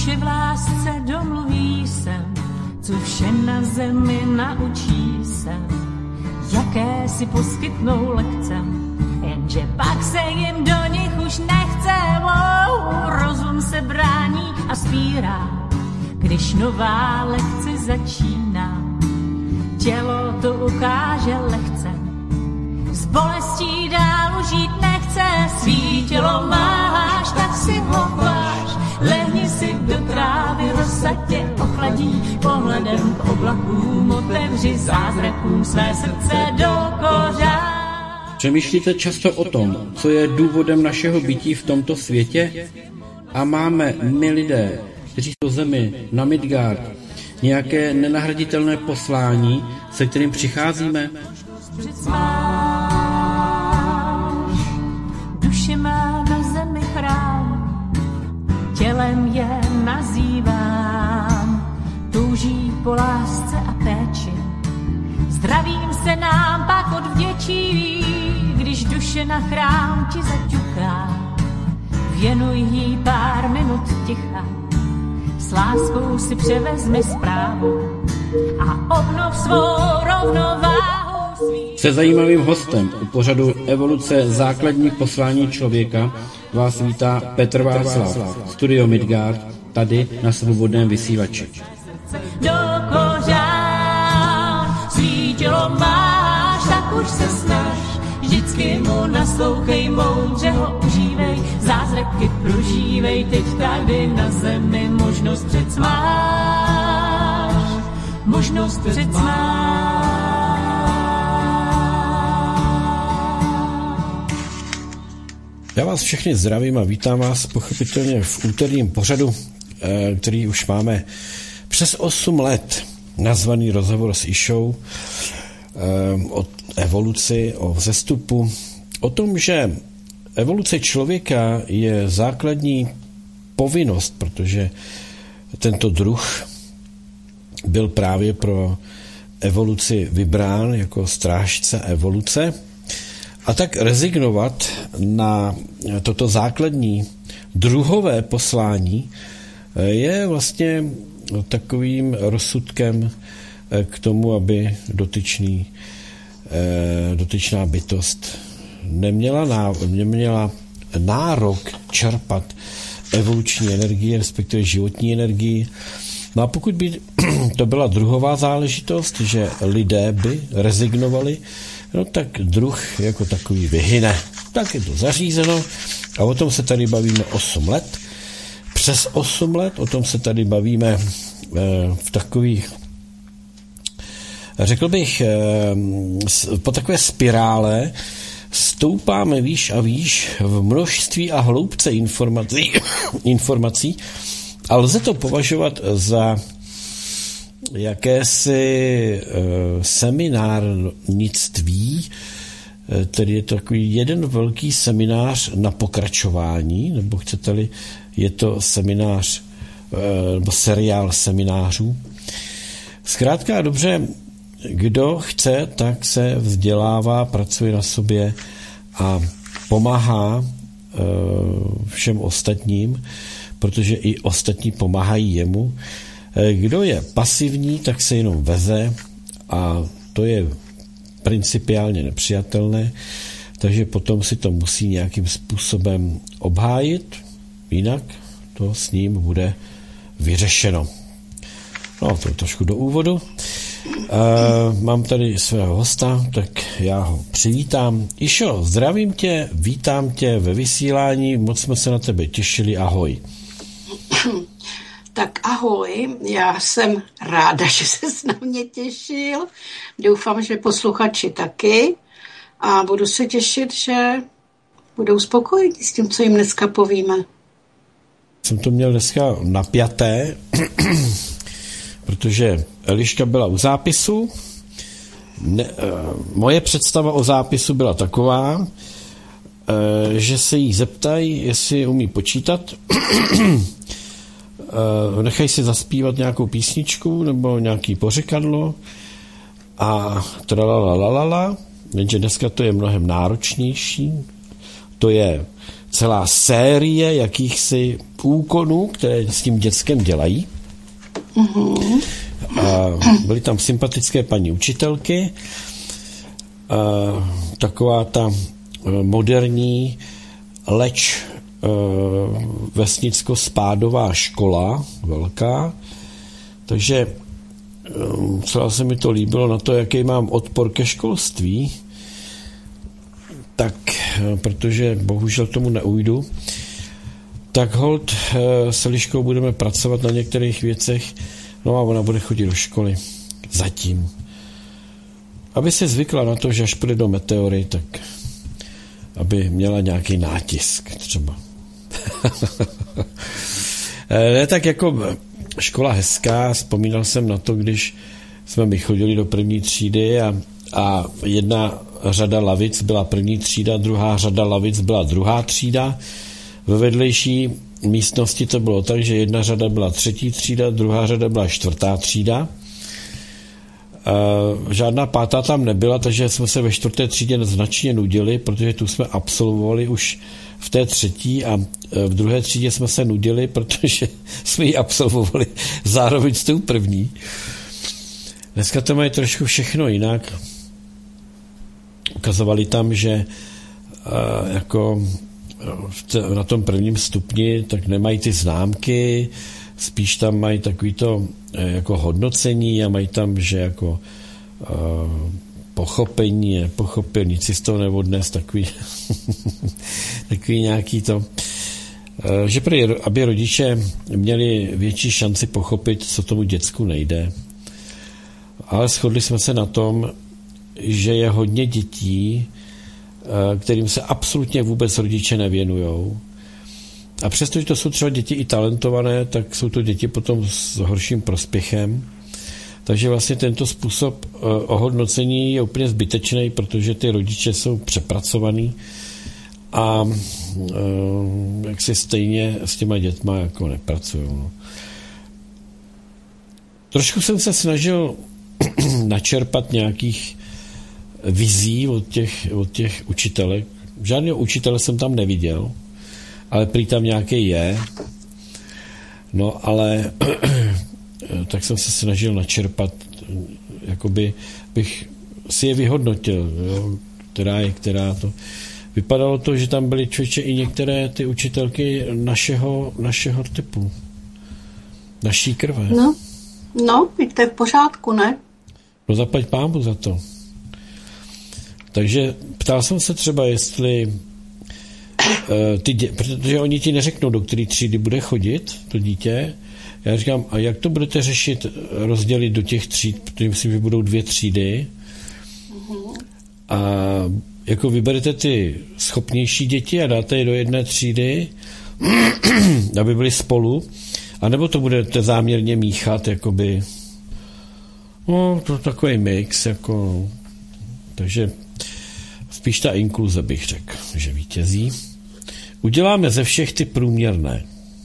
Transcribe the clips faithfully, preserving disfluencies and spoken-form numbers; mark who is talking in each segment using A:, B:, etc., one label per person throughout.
A: duše v lásce domluví se, co vše na zemi naučí se, jaké si poskytnou lekce, jenže pak se jim do nich už nechce. Wow, rozum se brání a spírá, když nová lekce začíná. Tělo to ukáže lehce, s bolestí dál žít nechce. Svý tělo máš, tak si ho váž, lehni si do trávy, rosa tě ochladí. Pohledem k oblakům otevři zázrakům své srdce do kořán.
B: Přemýšlíte často o tom, co je důvodem našeho bytí v tomto světě? A máme my lidé, kteří jsou zemi na Midgard, nějaké nenahraditelné poslání, se kterým přicházíme?
A: Duše má na zemi chrám, tělem je nazývám, touží po lásce a péči, zdravím se nám pak odvděčí, když duše na chrám ti zaťuká, věnuj jí pár minut ticha, s láskou si převezmi zprávu a obnov svou rovnováhu.
B: Se zajímavým hostem u pořadu Evoluce základní poslání člověka vás vítá Petr Václav, Studio Midgard, tady na Svobodném vysílači.
A: Do kořán svítilo máš, tak už se snaž, vždycky mu naslouchej, moudře ho užívej, zázraky prožívej, teď tady na zemi možnost přec máš, možnost přec máš.
C: Já vás všechny zdravím a vítám vás pochopitelně v úterním pořadu, který už máme přes osm let, nazvaný Rozhovor s Išou, o evoluci, o vzestupu, o tom, že evoluce člověka je základní povinnost, protože tento druh byl právě pro evoluci vybrán jako strážce evoluce, a tak rezignovat na toto základní druhové poslání je vlastně takovým rozsudkem k tomu, aby dotyčný, dotyčná bytost neměla, ná, neměla nárok čerpat evoluční energii, respektive životní energii. No a pokud by to byla druhová záležitost, že lidé by rezignovali, no tak druh jako takový vyhyne. Tak je to zařízeno a o tom se tady bavíme osm let. Přes osm let o tom se tady bavíme v takových, řekl bych, po takové spirále stoupáme výš a výš v množství a hloubce informací, informací a lze to považovat za jakési uh, seminárnictví, tedy je to takový jeden velký seminář na pokračování, nebo chcete-li, je to seminář, uh, nebo seriál seminářů. Zkrátka dobře, kdo chce, tak se vzdělává, pracuje na sobě a pomáhá uh, všem ostatním, protože i ostatní pomáhají jemu. Kdo je pasivní, tak se jenom veze a to je principiálně nepřijatelné, takže potom si to musí nějakým způsobem obhájit, jinak to s ním bude vyřešeno. No, to je trošku do úvodu. Uh, mám tady svého hosta, tak já ho přivítám. Išo, zdravím tě, vítám tě ve vysílání, moc jsme se na tebe těšili, ahoj.
D: Tak ahoj, já jsem ráda, že ses na mě těšil. Doufám, že posluchači taky. A budu se těšit, že budou spokojení s tím, co jim dneska povíme.
C: Jsem to měl dneska napjaté, protože Eliška byla u zápisu. Ne, moje představa o zápisu byla taková, že se jí zeptají, jestli umí počítat. Nechají si zaspívat nějakou písničku nebo nějaký pořekadlo a tralalalala, jenže dneska to je mnohem náročnější. To je celá série jakýchsi úkonů, které s tím dětskem dělají. Mm-hmm. A byly tam sympatické paní učitelky, a taková ta moderní, leč vesnicko-spádová škola, velká, takže celá se mi to líbilo na to, jaký mám odpor ke školství, tak, protože bohužel tomu neujdu, tak holt s Eliškou budeme pracovat na některých věcech, no a ona bude chodit do školy. Zatím. Aby se zvykla na to, že až půjde do Meteory, tak aby měla nějaký nátisk třeba. Ne, tak jako škola hezká, vzpomínal jsem na to, když jsme my chodili do první třídy a, a jedna řada lavic byla první třída, druhá řada lavic byla druhá třída. Ve vedlejší místnosti to bylo tak, že jedna řada byla třetí třída, druhá řada byla čtvrtá třída. E, žádná pátá tam nebyla, takže jsme se ve čtvrté třídě značně nudili, protože tu jsme absolvovali už v té třetí a v druhé třídě jsme se nudili, protože jsme ji absolvovali zároveň s tou první. Dneska to mají trošku všechno jinak. Ukazovali tam, že e, jako na tom prvním stupni tak nemají ty známky, spíš tam mají takový to jako hodnocení a mají tam, že jako uh, pochopení, nepochopil, nic si z toho neodnes, takový takový nějaký to, uh, že prý, aby rodiče měli větší šanci pochopit, co tomu děcku nejde. Ale shodli jsme se na tom, že je hodně dětí, kterým se absolutně vůbec rodiče nevěnujou. A přestože to jsou třeba děti i talentované, tak jsou to děti potom s horším prospěchem. Takže vlastně tento způsob ohodnocení je úplně zbytečný, protože ty rodiče jsou přepracovaný a jak si stejně s těma dětma jako nepracují. No. Trošku jsem se snažil načerpat nějakých vizí od těch, od těch učitelek. Žádného učitele jsem tam neviděl, ale prý tam nějaký je. No, ale tak jsem se snažil načerpat, jakoby bych si je vyhodnotil, jo, která je, která to. Vypadalo to, že tam byly člověče i některé ty učitelky našeho, našeho typu. Naší krve.
D: No, no, to je v pořádku, ne?
C: No zaplať pámu za to. Takže ptal jsem se třeba, jestli uh, ty dě, protože oni ti neřeknou, do které třídy bude chodit to dítě. Já říkám, a jak to budete řešit, rozdělit do těch tříd, protože myslím, že budou dvě třídy. Uh-huh. A jako vyberete ty schopnější děti a dáte je do jedné třídy, aby byli spolu, anebo to budete záměrně míchat, jakoby, no, to takový mix, jako, takže spíš ta inkluze bych řekl, že vítězí. Uděláme ze všech ty průměrné.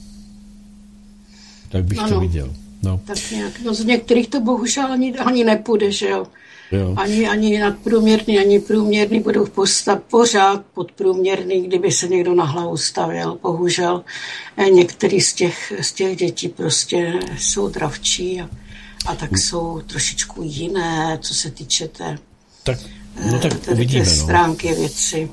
C: Tak bych ano, to viděl. No.
D: Tak nějak, no z některých to bohužel ani, ani nepůjde, že jo. Jo. Ani, ani nadprůměrný, ani průměrný budou postav, pořád podprůměrný, kdyby se někdo na hlavu stavěl. Bohužel některý z těch, z těch dětí prostě jsou dravčí a, a tak jsou trošičku jiné, co se týče té,
C: tak, no tak uvidíme, té
D: stránky no. věci.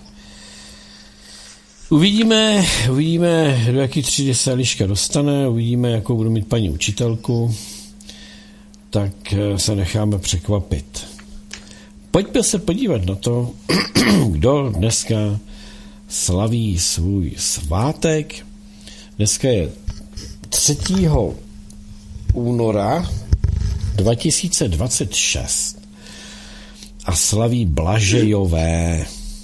C: Uvidíme, uvidíme, do jaký třídy se Eliška dostane, uvidíme, jakou budu mít paní učitelku, tak se necháme překvapit. Pojďme se podívat na to, kdo dneska slaví svůj svátek. Dneska je třetího února dva tisíce dvacet šest a slaví Blažejové.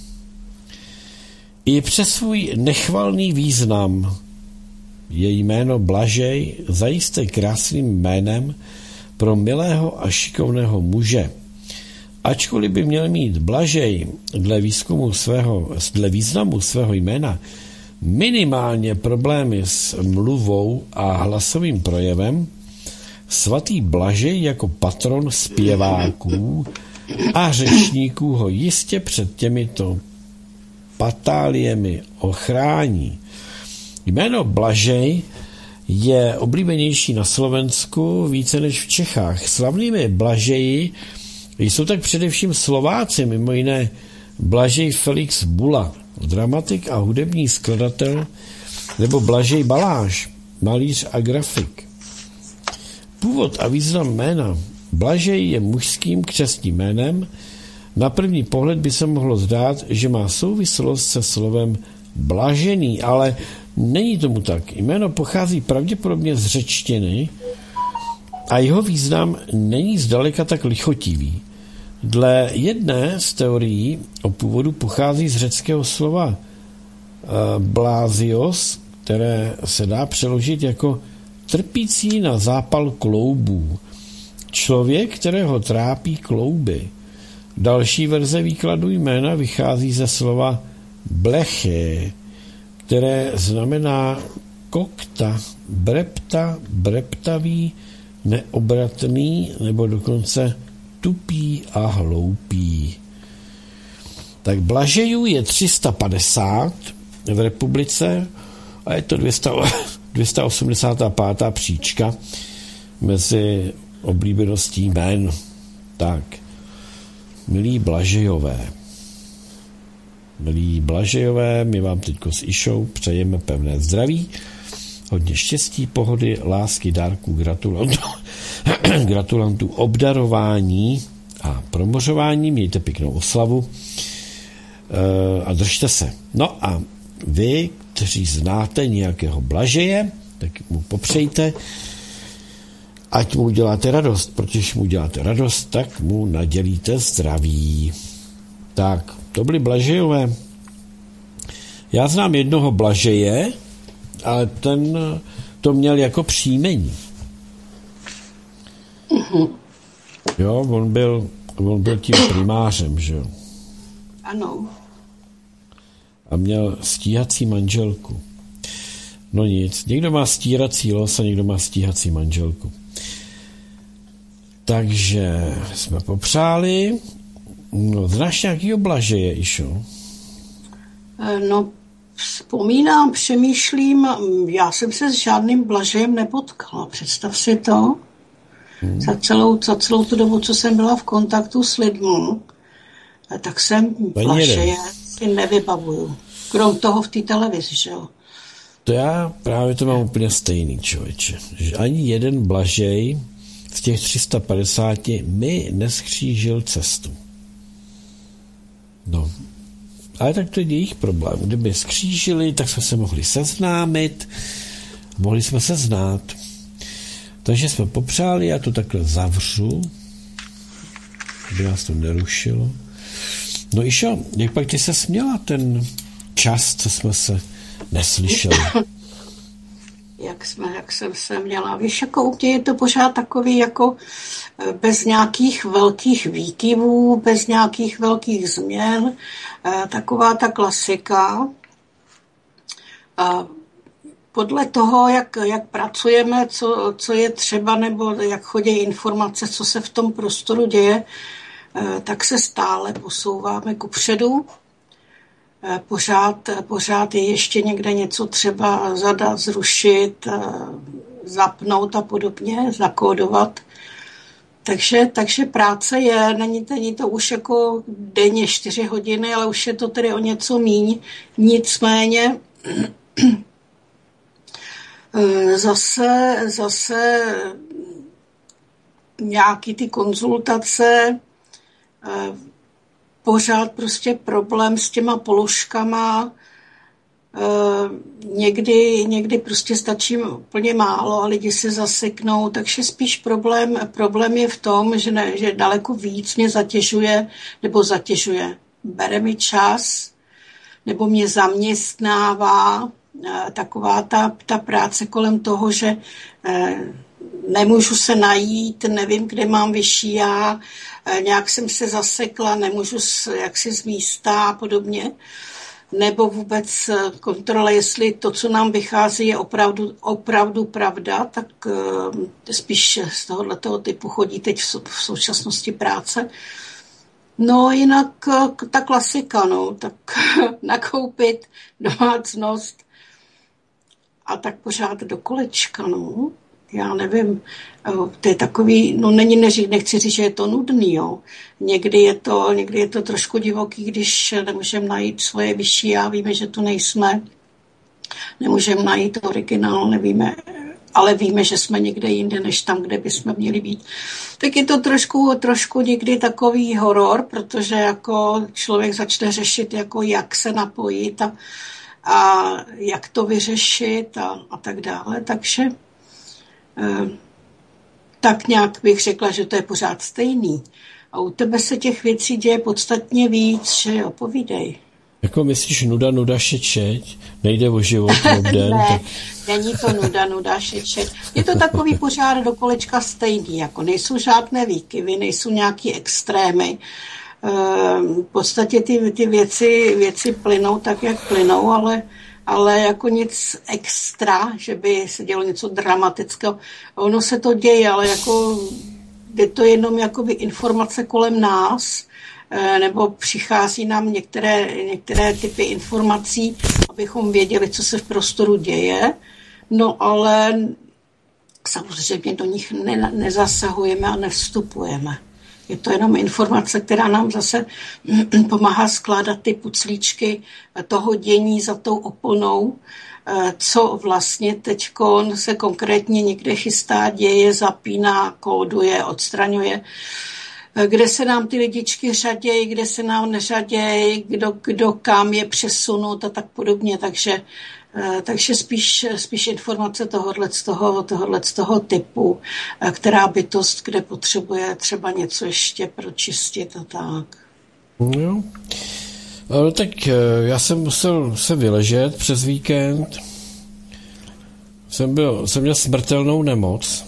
C: I přes svůj nechvalný význam je jméno Blažej zajisté krásným jménem pro milého a šikovného muže. Ačkoliv by měl mít Blažej dle výzkumu svého, dle významu svého jména minimálně problémy s mluvou a hlasovým projevem, svatý Blažej jako patron zpěváků a řečníků ho jistě před těmito patáliemi ochrání. Jméno Blažej je oblíbenější na Slovensku více než v Čechách. Slavnými Blažeji jsou tak především Slováci, mimo jiné Blažej Felix Bula, dramatik a hudební skladatel, nebo Blažej Baláž, malíř a grafik. Původ a význam jména Blažej je mužským křestním jménem. Na první pohled by se mohlo zdát, že má souvislost se slovem blažený, ale není tomu tak. Jméno pochází pravděpodobně z řečtiny a jeho význam není zdaleka tak lichotivý. Dle jedné z teorií o původu pochází z řeckého slova blázios, které se dá přeložit jako trpící na zápal kloubů. Člověk, kterého trápí klouby. Další verze výkladu jména vychází ze slova bleche, které znamená kokta, brepta, breptavý, neobratný nebo dokonce tupý a hloupý. Tak Blažejů je tři sta padesát v republice a je to dvě stě osmdesát pět příčka mezi oblíbeností jmén. Tak, milí Blažejové, milí Blažejové, my vám teďko s Išou přejeme pevné zdraví, hodně štěstí, pohody, lásky, dárků, gratulantů, gratulantů, obdarování a promořování. Mějte pěknou oslavu a držte se. No a vy, kteří znáte nějakého Blažeje, tak mu popřejte, ať mu děláte radost, protože mu děláte radost, tak mu nadělíte zdraví. Tak, to byli Blažejové. Já znám jednoho Blažeje, ale ten to měl jako příjmení. Jo, on byl, on byl tím primářem, že jo?
D: Ano.
C: A měl stíhací manželku. No nic, někdo má stírací los a někdo má stíhací manželku. Takže jsme popřáli. No, znáš nějakýho Blažeje, Išo?
D: No, vzpomínám, přemýšlím, já jsem se s žádným Blažejem nepotkala. Představ si to. Hmm. Za, celou, za celou tu dobu, co jsem byla v kontaktu s lidmi, tak jsem Blažeje si nevybavuju. Krom toho v té televizi, že jo?
C: To já právě to mám úplně stejný, člověče. Že ani jeden Blažej z těch tři sta padesáti mi neschřížil cestu. No. Ale tak to je jejich problém. Kdyby skřížili, tak jsme se mohli seznámit, mohli jsme se znát. Takže jsme popřáli, já to takhle zavřu, aby nás to nerušilo. No Išo, jak pak ty se směla ten čas, co jsme se neslyšeli?
D: Jak, jsme, jak jsem se měla. Víš, jako u mě je to pořád takový jako bez nějakých velkých výkyvů, bez nějakých velkých změn. Taková ta klasika. Podle toho, jak, jak pracujeme, co, co je třeba, nebo jak chodí informace, co se v tom prostoru děje, tak se stále posouváme kupředu. Pořád, pořád je ještě někde něco třeba zadat, zrušit, zapnout a podobně, zakódovat. Takže, takže práce je, není, není to už jako denně čtyři hodiny, ale už je to tedy o něco míň. Nicméně zase, zase nějaký ty konzultace, pořád prostě problém s těma položkama, někdy, někdy prostě stačí úplně málo a lidi se zaseknou, takže spíš problém, problém je v tom, že, ne, že daleko víc mě zatěžuje, nebo zatěžuje, bere mi čas, nebo mě zaměstnává taková ta, ta práce kolem toho, že nemůžu se najít, nevím, kde mám vyšší já, nějak jsem se zasekla, nemůžu jaksi z místa a podobně. Nebo vůbec kontrola, jestli to, co nám vychází, je opravdu, opravdu pravda, tak spíš z tohoto typu chodí teď v současnosti práce. No jinak ta klasika, no, tak nakoupit domácnost, a tak pořád do kolečka, no. Já nevím, to je takový, no není, neří, nechci říct, že je to nudný, jo. Někdy je to, někdy je to trošku divoký, když nemůžeme najít svoje vyšší já, víme, že tu nejsme, nemůžeme najít originál, nevíme, ale víme, že jsme někde jinde, než tam, kde bychom měli být. Tak je to trošku, trošku někdy takový horor, protože jako člověk začne řešit, jako jak se napojit a, a jak to vyřešit a, a tak dále, takže tak nějak bych řekla, že to je pořád stejný. A u tebe se těch věcí děje podstatně víc, že jo, povídej.
C: Jako myslíš nuda, nuda, šečeť? Nejde o život den?
D: Ne,
C: tak...
D: není to nuda, nuda, šečeť. Je to takový pořád do kolečka stejný, jako nejsou žádné výkyvy, nejsou nějaký extrémy. V podstatě ty, ty věci, věci plynou tak, jak plynou, ale ale jako nic extra, že by se dělo něco dramatického. Ono se to děje, ale jako je to jenom jakoby informace kolem nás, nebo přichází nám některé, některé typy informací, abychom věděli, co se v prostoru děje, no ale samozřejmě do nich ne, nezasahujeme a nevstupujeme. Je to jenom informace, která nám zase pomáhá skládat ty puclíčky toho dění za tou oponou, co vlastně teď se konkrétně někde chystá, děje, zapíná, kóduje, odstraňuje, kde se nám ty lidičky řadějí, kde se nám neřadějí, kdo, kdo kam je přesunut a tak podobně. Takže, takže spíš, spíš informace tohohle z toho, tohohle z toho typu, která bytost, kde potřebuje třeba něco ještě pročistit a tak.
C: Jo. No, tak já jsem musel se vyležet přes víkend. Jsem, byl, jsem měl smrtelnou nemoc.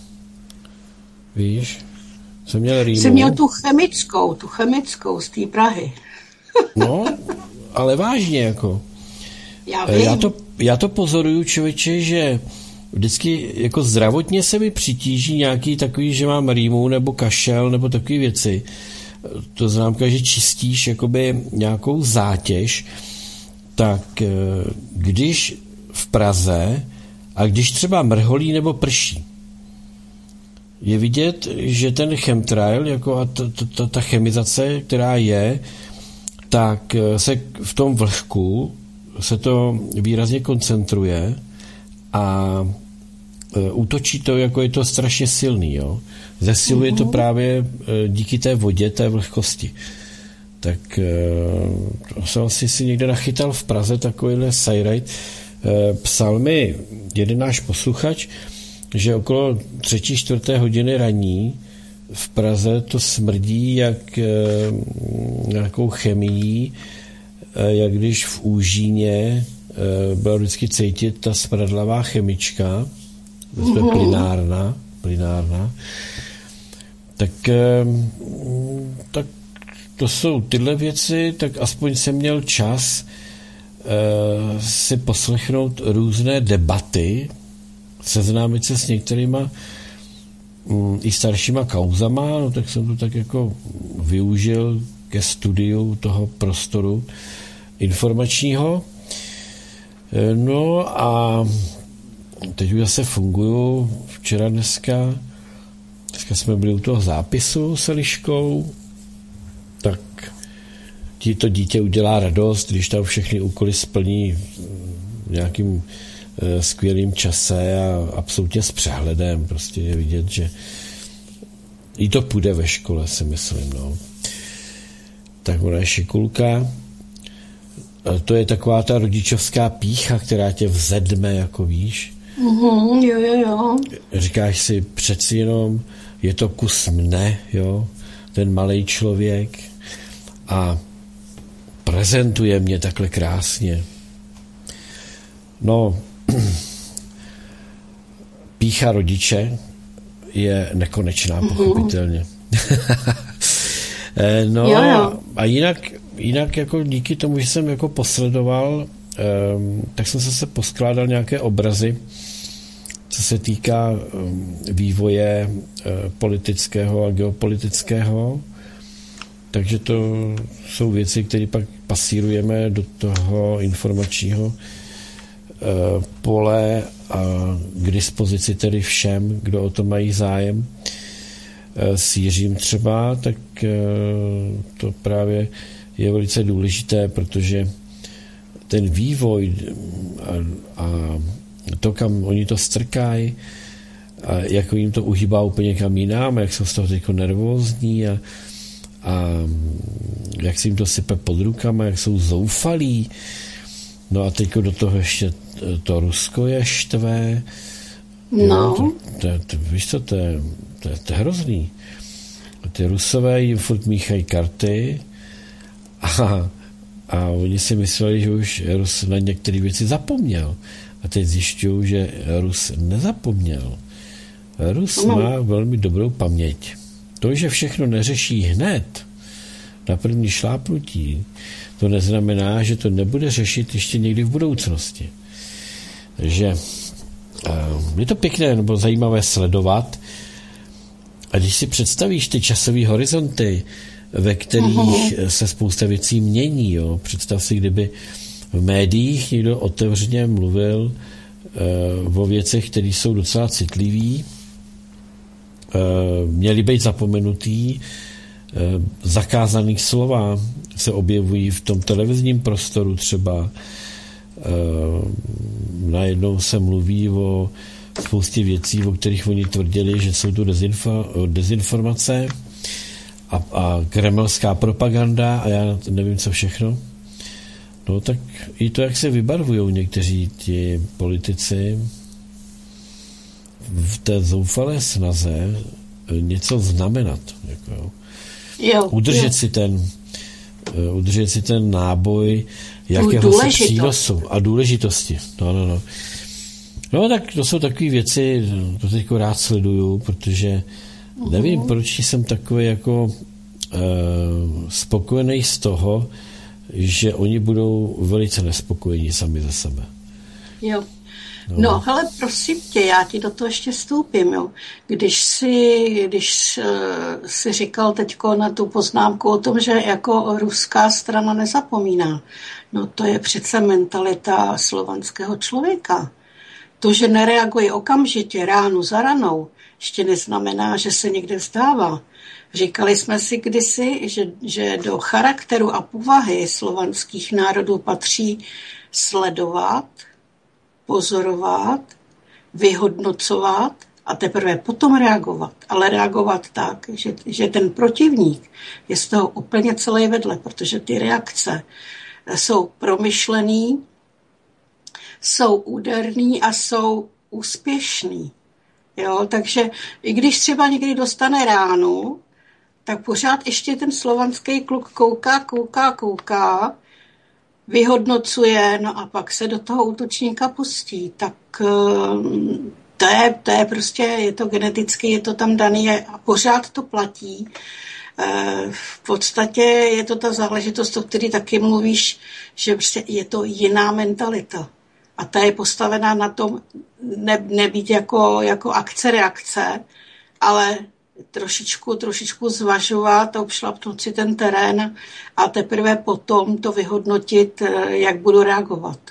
C: Víš? Jsem měl rýmu.
D: Jsem měl tu chemickou, tu chemickou z té Prahy.
C: No, ale vážně jako.
D: Já vím.
C: Já to, já to pozoruju, člověče, že vždycky jako zdravotně se mi přitíží nějaký takový, že mám rýmu nebo kašel nebo takové věci. To znamená, že čistíš jakoby nějakou zátěž, tak když v Praze a když třeba mrholí nebo prší, je vidět, že ten chemtrail, jako a ta, ta, ta chemizace, která je, tak se v tom vlhku se to výrazně koncentruje a e, útočí to, jako je to strašně silný, jo. Zesiluje to právě e, díky té vodě, té vlhkosti. Tak e, to jsem asi si někde nachytal v Praze takovýhle sajrajt. E, psal mi jeden náš posluchač, že okolo třetí, čtvrté hodiny raní v Praze to smrdí jak e, nějakou chemií, jak když v Úžíně byla vždycky cítit ta smradlavá chemička, to je plynárna, plynárna, tak, tak to jsou tyhle věci, tak aspoň jsem měl čas si poslechnout různé debaty, seznámit se s některýma i staršíma kauzama, no tak jsem to tak jako využil ke studiu toho prostoru informačního. No a teď už zase funguju. Včera, dneska, dneska jsme byli u toho zápisu s Eliškou, tak ti to dítě udělá radost, když tam všechny úkoly splní v nějakým e, skvělým čase a absolutně s přehledem. Prostě je vidět, že jí to půjde ve škole, si myslím, no. Tak ona je šikulka. To je taková ta rodičovská pýcha, která tě vzedme, jako víš.
D: Mm-hmm, jo, jo, jo.
C: Říkáš si, přeci jenom je to kus mne, jo, ten malej člověk a prezentuje mě takhle krásně. No, pýcha rodiče je nekonečná, pochopitelně. No
D: jo, jo.
C: A jinak, jinak jako díky tomu, že jsem jako posledoval, tak jsem se poskládal nějaké obrazy, co se týká vývoje politického a geopolitického. Takže to jsou věci, které pak pasírujeme do toho informačního pole a k dispozici tedy všem, kdo o to mají zájem. S Jiřím třeba, tak to právě je velice důležité, protože ten vývoj a, a to, kam oni to strkají, a jak jim to uhýbá úplně kam jinam, jak jsou z toho teď nervózní a, a jak se jim to sype pod rukama, jak jsou zoufalí. No a teď do toho ještě to Rusko je štve.
D: No.
C: Jo, to, to, to, víš co, to je, to, je, to je hrozný. Ty Rusové jim furt míchají karty a, a oni si mysleli, že už Rus na některé věci zapomněl. A teď zjišťují, že Rus nezapomněl. Rus no. má velmi dobrou paměť. To, že všechno neřeší hned, na první šlápnutí, to neznamená, že to nebude řešit ještě někdy v budoucnosti. Takže je to pěkné nebo zajímavé sledovat. A když si představíš ty časové horizonty, ve kterých uh-huh. se spousta věcí mění, jo? Představ si, kdyby v médiích někdo otevřeně mluvil uh, o věcech, které jsou docela citlivý, uh, měly být zapomenutý, uh, zakázaných slova se objevují v tom televizním prostoru třeba. Uh, najednou se mluví o spoustě věcí, o kterých oni tvrdili, že jsou tu dezinfo- dezinformace a, a kremelská propaganda a já nevím, co všechno. No tak i to, jak se vybarvují někteří ti politici v té zoufalé snaze něco znamenat. Jako jo.
D: Jo,
C: udržet
D: jo.
C: si ten udržet si ten náboj jakéhosi přínosu a důležitosti. No, no, no. No tak to jsou takové věci, to teď rád sleduju, protože uh-huh. nevím, proč jsem takový jako uh, spokojený z toho, že oni budou velice nespokojení sami ze sebe.
D: Jo. No. no, hele, prosím tě, já ti do toho ještě vstoupím, jo. Když si, když uh, si říkal teďko na tu poznámku o tom, že jako ruská strana nezapomíná, no to je přece mentalita slovanského člověka. To, že nereaguje okamžitě ránu za ranou, ještě neznamená, že se někde vzdává. Říkali jsme si kdysi, že, že do charakteru a povahy slovanských národů patří sledovat, pozorovat, vyhodnocovat a teprve potom reagovat. Ale reagovat tak, že, že ten protivník je z toho úplně celý vedle, protože ty reakce jsou promyšlený, jsou úderný a jsou úspěšný. Jo? Takže i když třeba někdy dostane ránu, tak pořád ještě ten slovanský kluk kouká, kouká, kouká, vyhodnocuje, no a pak se do toho útočníka pustí. Tak to je, to je prostě, je to geneticky, je to tam daný a pořád to platí. V podstatě je to ta záležitost, o které taky mluvíš, že prostě je to jiná mentalita. A ta je postavená na tom ne, nebýt jako, jako akce-reakce, ale trošičku, trošičku zvažovat a obšlapnout si ten terén a teprve potom to vyhodnotit, jak budu reagovat.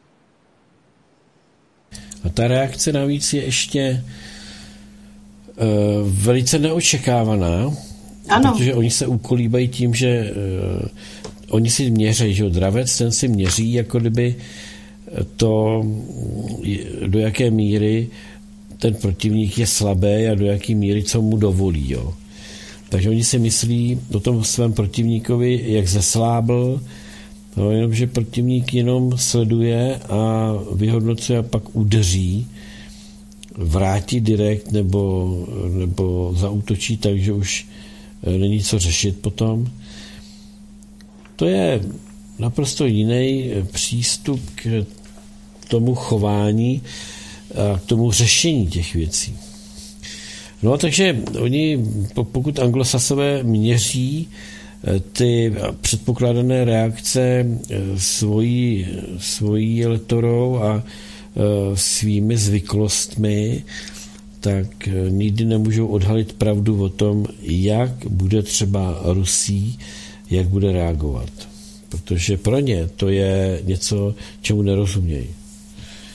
C: A ta reakce navíc je ještě uh, velice neočekávaná, ano. Protože oni se ukolíbají tím, že uh, oni si měří, že dravec, ten si měří, jako kdyby to, do jaké míry ten protivník je slabý a do jaké míry co mu dovolí. Jo. Takže oni si myslí o tom svém protivníkovi, jak zeslábl, no, jenomže protivník jenom sleduje a vyhodnocuje a pak udeří, vrátí direkt nebo, nebo zaútočí, takže už není co řešit potom. To je naprosto jiný přístup k tomu chování a k tomu řešení těch věcí. No takže oni, pokud anglosasové měří ty předpokládané reakce svojí, svojí letorou a svými zvyklostmi, tak nikdy nemůžou odhalit pravdu o tom, jak bude třeba Rusí, jak bude reagovat. Protože pro ně to je něco, čemu nerozumějí.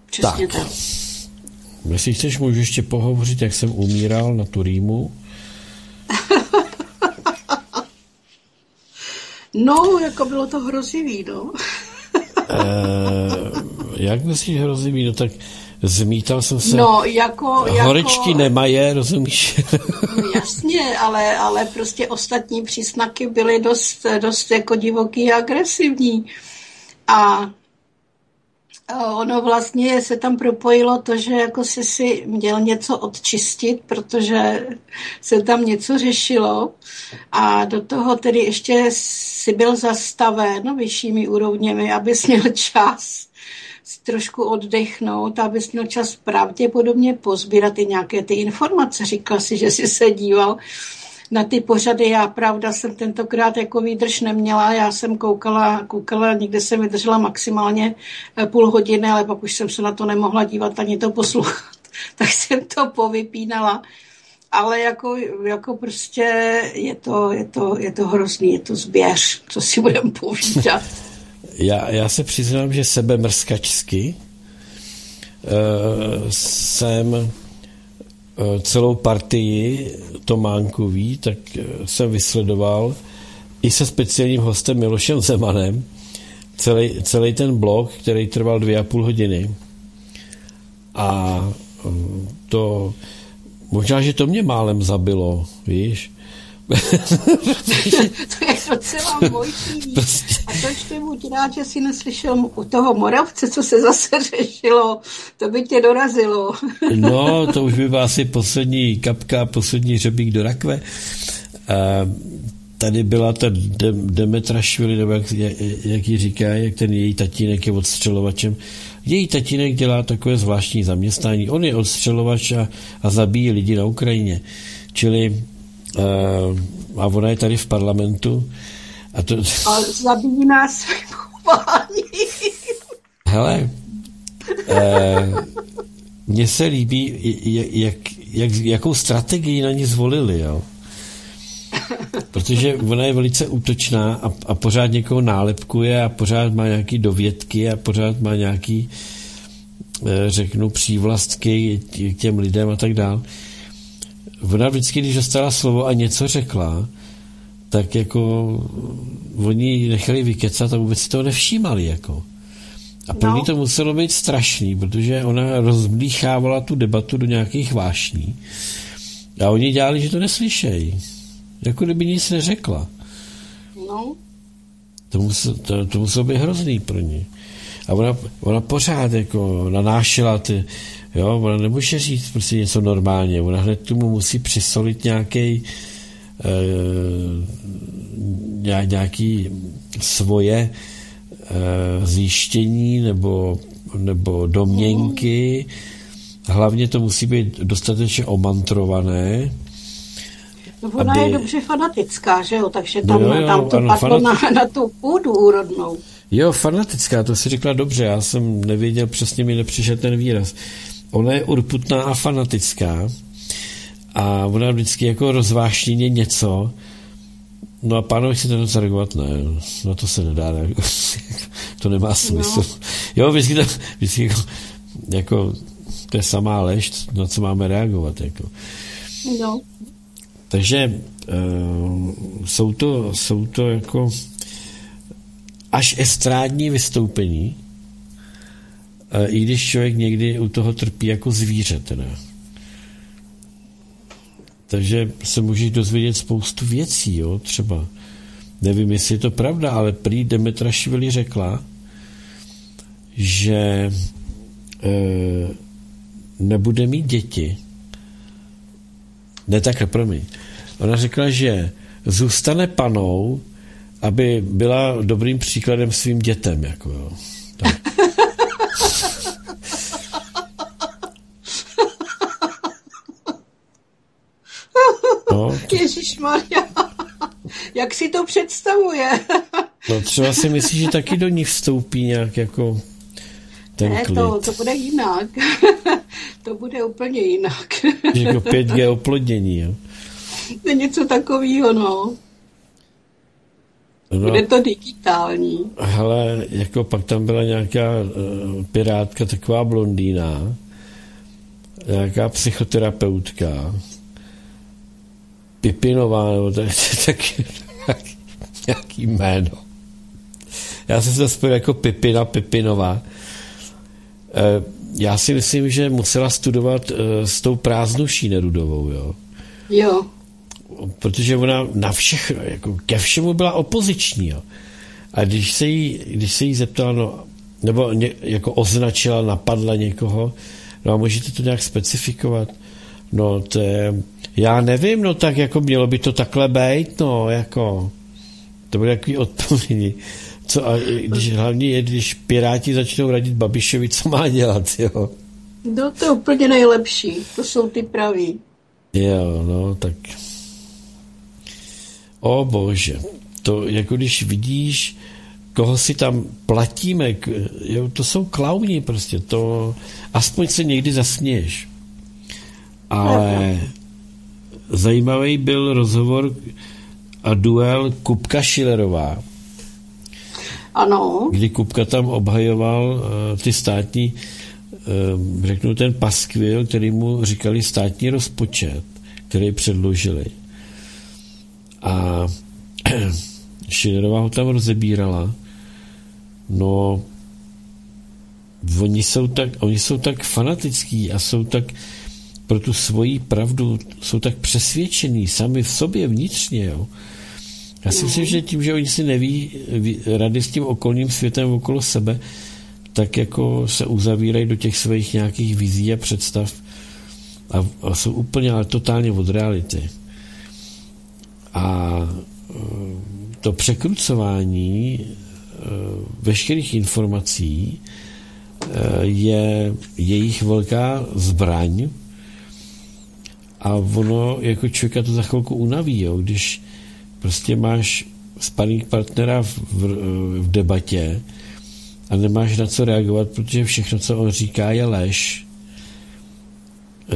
D: Přesně tak. tak.
C: Jestli chceš, můžu ještě pohovořit, jak jsem umíral na tu rýmu.
D: No, jako bylo to hrozivý, no.
C: e, jak myslíš hrozivý? No tak zmítal jsem se.
D: No, jako...
C: Horečky
D: jako...
C: nemaje, rozumíš?
D: No, jasně, ale, ale prostě ostatní příznaky byly dost, dost jako divoký a agresivní. A ono vlastně se tam propojilo to, že jako jsi si měl něco odčistit, protože se tam něco řešilo a do toho tedy ještě si byl zastaven vyššími úrovněmi, abys měl čas trošku oddechnout, abys měl čas pravděpodobně pozbírat i nějaké ty informace. Říkal si, že jsi se díval na ty pořady. Já pravda jsem tentokrát jako výdrž neměla, já jsem koukala, koukala, někde jsem vydržela maximálně půl hodiny, ale pak už jsem se na to nemohla dívat ani to poslouchat, tak jsem to povypínala. Ale jako, jako prostě je to, je, to, je to hrozný, je to zběř, co si budeme povídat.
C: Já, já se přiznám, že sebemrskačsky uh, jsem celou partii Tománkový, tak jsem vysledoval i se speciálním hostem Milošem Zemanem celý, celý ten blok, který trval dvě a půl hodiny. A to možná, že to mě málem zabilo, víš?
D: To je docela možný. Prostě. A to ještě buď rád, že jsi neslyšel u toho Moravce, co se zase řešilo. To by tě dorazilo.
C: No, to už by byla asi poslední kapka, poslední řebík do rakve. A tady byla ta De- Demetrašvili, nebo jak, jak ji říká, jak ten její tatínek je odstřelovačem. Její tatínek dělá takové zvláštní zaměstnání. On je odstřelovač a, a zabíjí lidi na Ukrajině. Čili Uh, a ona je tady v parlamentu. A, to...
D: a zabíjí nás svým chováním.
C: Hele, uh, mně se líbí, jak, jak, jakou strategii na ní zvolili, jo. Protože ona je velice útočná a, a pořád někoho nálepkuje a pořád má nějaký dovědky a pořád má nějaký, řeknu, přívlastky k těm lidem a tak dál. Ona vždycky, když dostala slovo a něco řekla, tak jako oni nechali vykecat a vůbec si toho nevšímali, jako. A pro ní to muselo být strašný, protože ona rozblíchávala tu debatu do nějakých vášní a oni dělali, že to neslyšejí. Jako kdyby nic neřekla.
D: No.
C: To muselo, to, to muselo být hrozný pro ní. A ona, ona pořád jako nanášela ty, jo, ona nemůže říct prostě něco normálně, ona hned tomu musí přisolit nějaký e, nějaký svoje e, zjištění nebo, nebo domněnky. Hlavně to musí být dostatečně omantrované.
D: No ona aby... je dobře fanatická, že jo, takže tam,
C: no jo, jo,
D: tam to
C: ano,
D: padlo
C: fanat...
D: na, na tu půdu úrodnou.
C: Jo, fanatická, to si řekla dobře, já jsem nevěděl, přesně mi nepřišel ten výraz. Ona je urputná a fanatická a ona vždycky jako rozvášněně něco, no a pánovi si to zareagovat, ne, no to se nedá, ne, to nemá smysl. No. Jo, vždycky to, vždycky jako, jako, to je samá lež, na co máme reagovat, jako.
D: No.
C: Takže uh, jsou to, jsou to jako až estrádní vystoupení, uh, i když člověk někdy u toho trpí jako zvíře, teda. Takže se můžeš dozvědět spoustu věcí, jo, třeba. Nevím, jestli je to pravda, ale prý Demetrašvili řekla, že uh, nebude mít děti. Ne, takhle, promiň. Ona řekla, že zůstane panou, aby byla dobrým příkladem svým dětem, jako jo. Tak. No,
D: to... Ježišmarja, jak si to představuje?
C: No třeba si myslí, že taky do ní vstoupí nějak jako ten
D: ne,
C: klid.
D: to, to bude jinak. To bude úplně jinak.
C: Jako pět G oplodnění, jo?
D: To je něco takového, no. No, bude to digitální.
C: Hele, jako pak tam byla nějaká uh, pirátka, taková blondýna, nějaká psychoterapeutka, Pipinová, nebo tak, tak nějaký, nějaký jméno. Já jsem se spojil jako Pipina Pipinová. Uh, já si myslím, že musela studovat uh, s tou Prázdnuší Nerudovou, jo.
D: Jo.
C: Protože ona na všechno, jako ke všemu byla opoziční, jo. A když se jí, když se jí zeptala, no, nebo ně, jako označila, napadla někoho, no a můžete to nějak specifikovat? No to je, já nevím, no tak jako mělo by to takhle být, no jako, to bude takový odpovědi. Co, a když hlavně je, když Piráti začnou radit Babišovi, co má dělat, jo?
D: No to je úplně nejlepší, to jsou ty praví.
C: Jo, no tak... O bože, to jako když vidíš, koho si tam platíme, jo, to jsou klauni prostě, to aspoň se někdy zasměješ. Ale zajímavý byl rozhovor a duel Kupka Schillerová.
D: Ano.
C: Kdy Kupka tam obhajoval uh, ty státní, uh, řeknu ten paskvil, který mu říkali státní rozpočet, který předložili. A Schillerová ho tam rozebírala. No, oni jsou tak, oni jsou tak fanatický a jsou tak pro tu svoji pravdu, jsou tak přesvědčení sami v sobě vnitřně, jo. Já si myslím, že tím, že oni si neví rady s tím okolním světem okolo sebe, tak jako se uzavírají do těch svých nějakých vizí a představ a, a jsou úplně, ale totálně od reality. A to překrucování veškerých informací je jejich velká zbraň a ono jako člověka to za chvilku unaví, jo? Když prostě máš sparring partnera v, v, v debatě a nemáš na co reagovat, protože všechno, co on říká, je lež, e,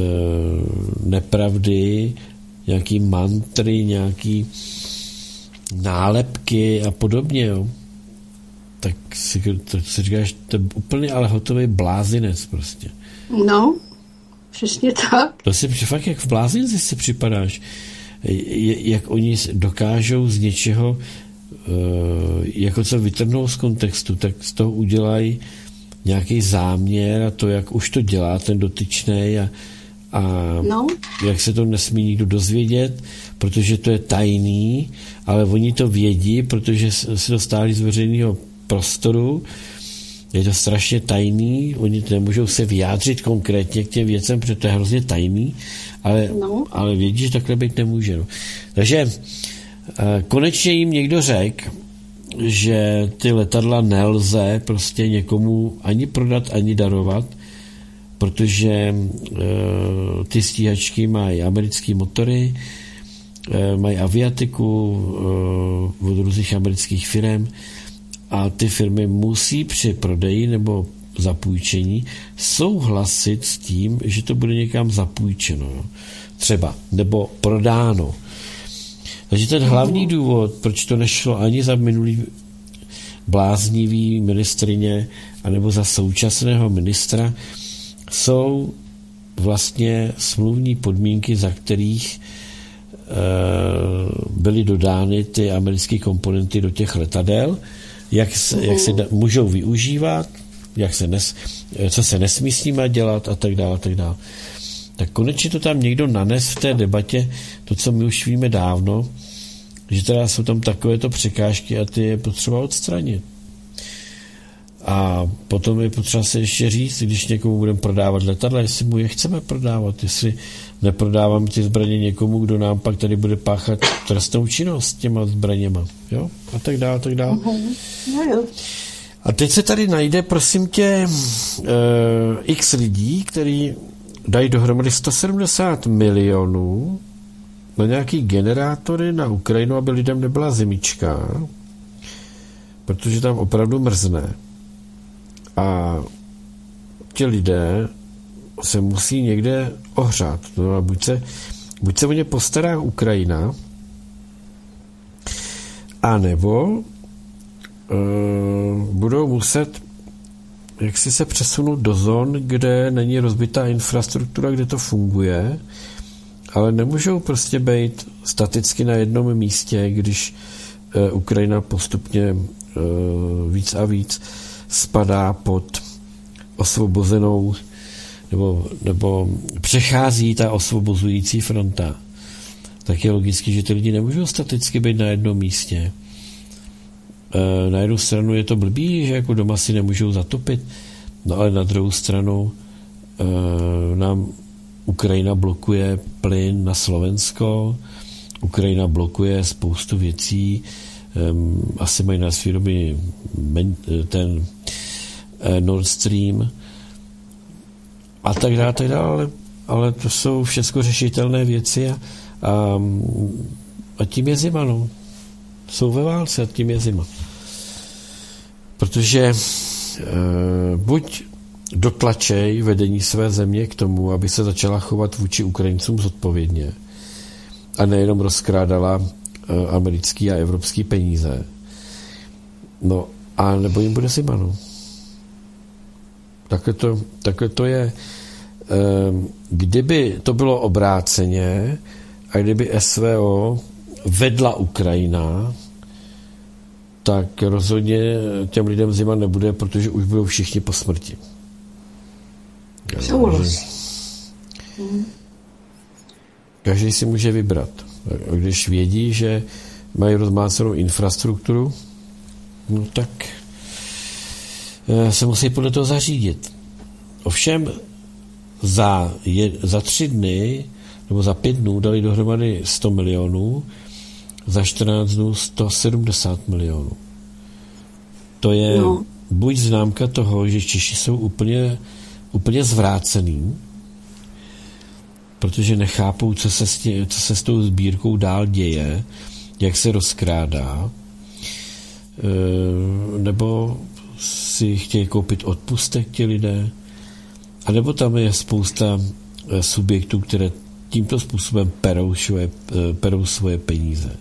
C: nepravdy, nějaký mantry, nějaký nálepky a podobně, jo. Tak si, to, si říkáš, to je úplně ale hotový blázinec prostě.
D: No, přesně tak.
C: To si fakt jak v blázinci si připadáš. Jak oni dokážou z něčeho jako co vytrhnou z kontextu, tak z toho udělají nějaký záměr a to, jak už to dělá ten dotyčnej a, a
D: no.
C: jak se to nesmí nikdo dozvědět, protože to je tajný, ale oni to vědí, protože se dostali z veřejného prostoru, je to strašně tajný, oni nemůžou se vyjádřit konkrétně k těm věcem, protože to je hrozně tajný, ale, no. ale vědí, že takhle být nemůže. No. Takže konečně jim někdo řekl, že ty letadla nelze prostě někomu ani prodat, ani darovat, protože e, ty stíhačky mají americké motory, e, mají aviatiku e, od různých amerických firm a ty firmy musí při prodeji nebo zapůjčení souhlasit s tím, že to bude někam zapůjčeno. Jo. Třeba, nebo prodáno. Takže ten hlavní důvod, proč to nešlo ani za minulý bláznivý ministrině, anebo za současného ministra, jsou vlastně smluvní podmínky, za kterých e, byly dodány ty americké komponenty do těch letadel, jak se, jak se da, můžou využívat, jak se nes, co se nesmí s nimi dělat a tak dále, a tak dále. Tak konečně to tam někdo nanes v té debatě, to, co my už víme dávno, že teda jsou tam takovéto překážky a ty je potřeba odstranit. A potom je potřeba se ještě říct, když někomu budeme prodávat letadla, jestli mu je chceme prodávat, jestli neprodáváme ty zbraně někomu, kdo nám pak tady bude páchat trestnou činnost těma zbraněma. Jo? A tak dále, tak dále.
D: Uh-huh. No jo.
C: A teď se tady najde, prosím tě, uh, x lidí, který dají dohromady sto sedmdesát milionů na nějaký generátory na Ukrajinu, aby lidem nebyla zimička, protože tam opravdu mrzne. A ti lidé se musí někde ohřát. No a buď se, buď se o ně postará Ukrajina, A nebo uh, budou muset jak si se přesunout do zón, kde není rozbitá infrastruktura, kde to funguje, ale nemůžou prostě být staticky na jednom místě, když uh, Ukrajina postupně uh, víc a víc spadá pod osvobozenou nebo, nebo přechází ta osvobozující fronta. Tak je logicky, že ty lidi nemůžou staticky být na jednom místě. E, na jednu stranu je to blbý, že jako doma si nemůžou zatopit, no ale na druhou stranu e, nám Ukrajina blokuje plyn na Slovensko, Ukrajina blokuje spoustu věcí, e, asi mají na svědomí ten e, Nord Stream a tak dále, tak dále, ale, ale to jsou všechno řešitelné věci a A, a tím je zima, no. Jsou ve válce a tím je zima. Protože e, buď dotlačej vedení své země k tomu, aby se začala chovat vůči Ukrajincům zodpovědně a nejenom rozkrádala e, americký a evropský peníze. No a nebo jim bude zima, no. Takhle to, takhle to je. E, kdyby to bylo obráceně, a kdyby S V O vedla Ukrajina, tak rozhodně těm lidem zima nebude, protože už budou všichni po smrti.
D: Souhlas.
C: Každý si může vybrat. A když vědí, že mají rozmácenou infrastrukturu, no tak se musí podle toho zařídit. Ovšem za, je, za tři dny nebo za pět dnů dali dohromady sto milionů, za čtrnáct dnů sto sedmdesát milionů. To je no. buď známka toho, že Češi jsou úplně, úplně zvrácený, protože nechápou, co se, s tě, co se s tou sbírkou dál děje, jak se rozkrádá, e, nebo si chtějí koupit odpustek ti lidé, a nebo tam je spousta subjektů, které tímto způsobem perou svoje, perou svoje peníze.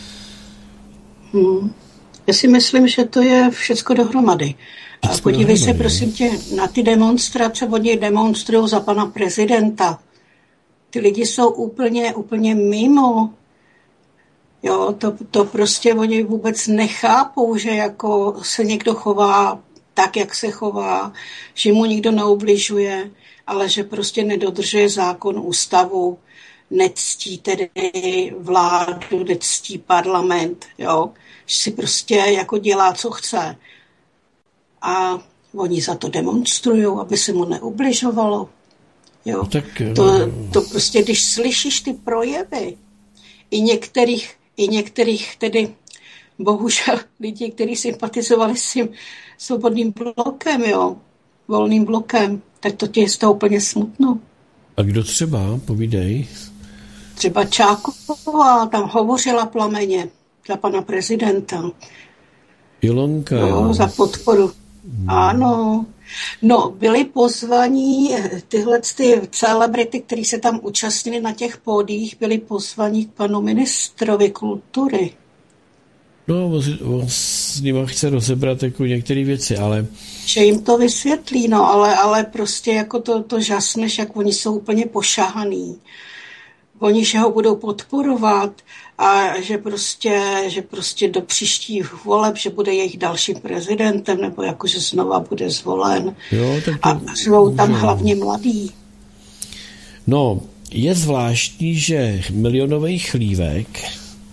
D: Hmm. Já si myslím, že to je všecko dohromady. A podívej se, prosím tě, na ty demonstrace, oni demonstrují za pana prezidenta. Ty lidi jsou úplně, úplně mimo. Jo, to, to prostě oni vůbec nechápou, že jako se někdo chová tak, jak se chová, že mu nikdo neubližuje, ale že prostě nedodržuje zákon, ústavu, nectí tedy vládu, nectí parlament, jo, že si prostě jako dělá, co chce. A oni za to demonstrují, aby se mu neubližovalo. Jo.
C: Tak,
D: to, to prostě, když slyšíš ty projevy i některých, i některých tedy bohužel lidí, kteří sympatizovali s tím svobodným blokem, jo, volným blokem, tak to tě je z toho úplně smutno.
C: A kdo třeba, povídej?
D: Třeba Čáková tam hovořila plameně za pana prezidenta.
C: Ilonka,
D: no,
C: jo.
D: Za podporu. Hmm. Ano. No, byli pozvaní tyhle ty celebrity, kteří se tam účastnili na těch pódiích, byli pozvaní k panu ministrovi kultury.
C: No, on, on s nima chce rozebrat jako některé věci, ale...
D: Že jim to vysvětlí, no, ale, ale prostě jako to, to žasneš, jak oni jsou úplně pošahaný. Oni, že ho budou podporovat a že prostě, že prostě do příštích voleb, že bude jejich dalším prezidentem, nebo jakože znova bude zvolen.
C: Jo, tak to...
D: A jsou tam hlavně mladí.
C: No, je zvláštní, že milionový chlívek,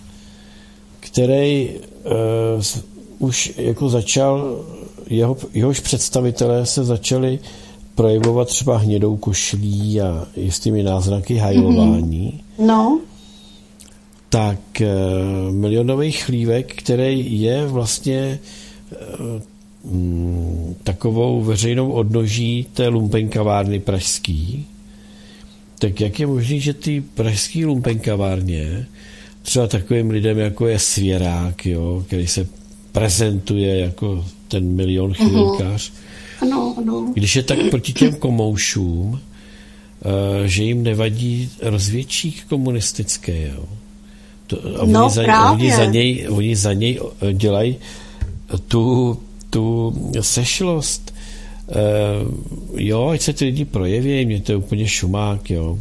C: který uh, už jako začal, jeho, jehož představitelé se začali projevovat třeba hnědou košlí a jistými náznaky hajlování.
D: Mm-hmm. No.
C: Tak uh, milionový chlívek, který je vlastně uh, mm, takovou veřejnou odnoží té lumpenkavárny pražský, tak jak je možný, že ty pražský lumpenkavárně třeba takovým lidem, jako je Svěrák, jo, který se prezentuje jako ten milion chvilkař,
D: ano, ano.
C: Když je tak proti těm komoušům, uh, že jim nevadí rozvědčík komunistický, jo. To, a oni,
D: no,
C: za, oni, za něj, oni za něj dělají tu, tu sešlost. Uh, jo, ať se ty lidi projeví, mě to je úplně šumák, jo.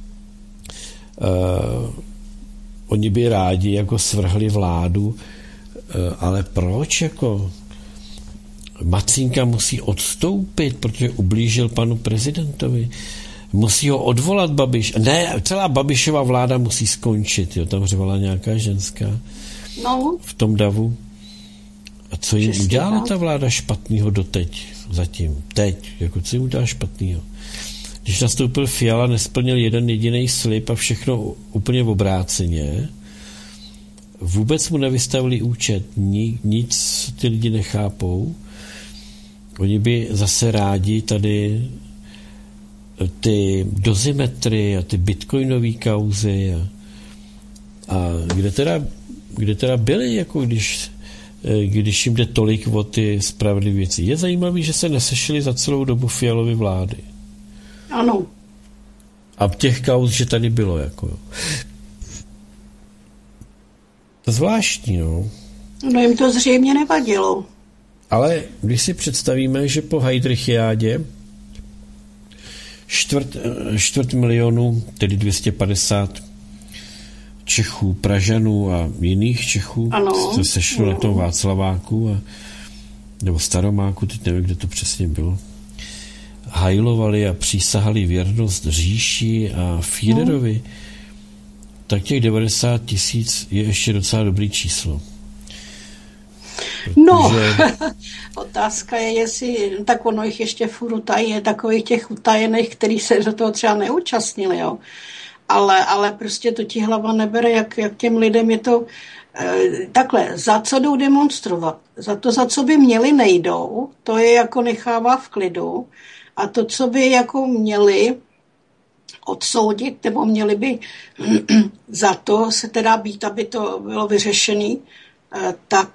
C: Uh, oni by rádi jako svrhli vládu, uh, ale proč jako Macínka musí odstoupit, protože ublížil panu prezidentovi. Musí ho odvolat Babiš. Ne, celá Babišova vláda musí skončit, jo, tam řevala nějaká ženská
D: no.
C: v tom davu. A co jim
D: Přesně
C: udělala
D: tak.
C: ta vláda špatnýho doteď, zatím, teď, jako co jim udělala špatnýho? Když nastoupil Fiala, nesplnil jeden jediný slib a všechno úplně v obráceně. Vůbec mu nevystavili účet, Ni, nic ty lidi nechápou. Oni by zase rádi tady ty dozimetry a ty bitcoinové kauzy a, a kde teda, kde teda byli, jako když, když jim jde tolik o ty spravedlivé věci. Je zajímavé, že se nesešli za celou dobu Fialovy vlády.
D: Ano.
C: A těch kauz, že tady bylo, jako. To zvláštní, no.
D: No jim to zřejmě nevadilo.
C: Ale když si představíme, že po Heydrichiádě čtvrt, čtvrt milionu, tedy dvě stě padesát Čechů, Pražanů a jiných Čechů
D: ano,
C: se sešlo
D: ano.
C: na tom Václaváku a, nebo Staromáku, teď nevím, kde to přesně bylo, hajlovali a přísahali věrnost říši a Führerovi, no. Tak těch devadesát tisíc je ještě docela dobrý číslo. Protože...
D: No, otázka je, jestli, tak ono jich ještě furt utají, takových těch utajených, který se do toho třeba neúčastnili, jo. Ale, ale prostě to ti hlava nebere, jak, jak těm lidem je to eh, takhle, za co jdou demonstrovat, za to, za co by měli, nejdou, to je jako nechává v klidu a to, co by jako měli odsoudit, nebo měli by za to se teda být, aby to bylo vyřešený, tak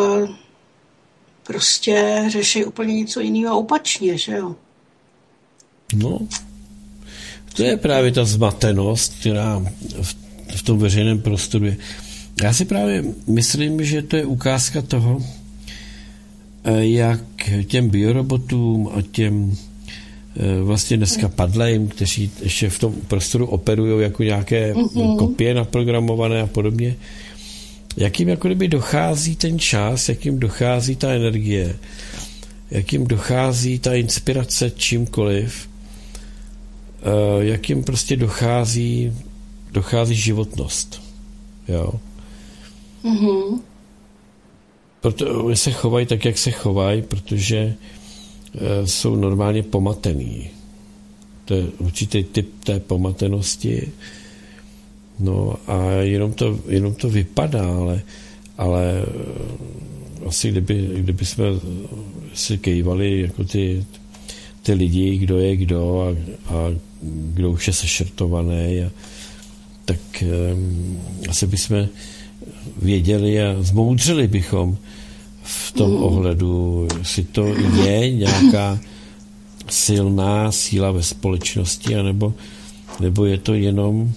D: prostě řeší úplně něco jiného a opačně, že jo?
C: No, to je právě ta zmatenost, která v, v tom veřejném prostoru je. Já si právě myslím, že to je ukázka toho, jak těm biorobotům a těm vlastně dneska padlejím, kteří ještě v tom prostoru operují jako nějaké mm-hmm. kopie naprogramované a podobně, jak jim jako kdyby dochází ten čas, jak jim dochází ta energie, jak jim dochází ta inspirace čímkoliv, jak jim prostě dochází dochází životnost. Jo.
D: Mm-hmm.
C: Proto se chovají tak, jak se chovají, protože jsou normálně pomatený. To je určitý typ té pomatenosti. No a jenom to, jenom to vypadá, ale, ale asi kdyby, kdyby jsme si kejvali jako ty, ty lidi, kdo je kdo a, a kdo už je sešrtovaný, a, tak um, asi bychom věděli a zmoudřili bychom v tom mm. ohledu, jestli to je nějaká silná síla ve společnosti, anebo, nebo je to jenom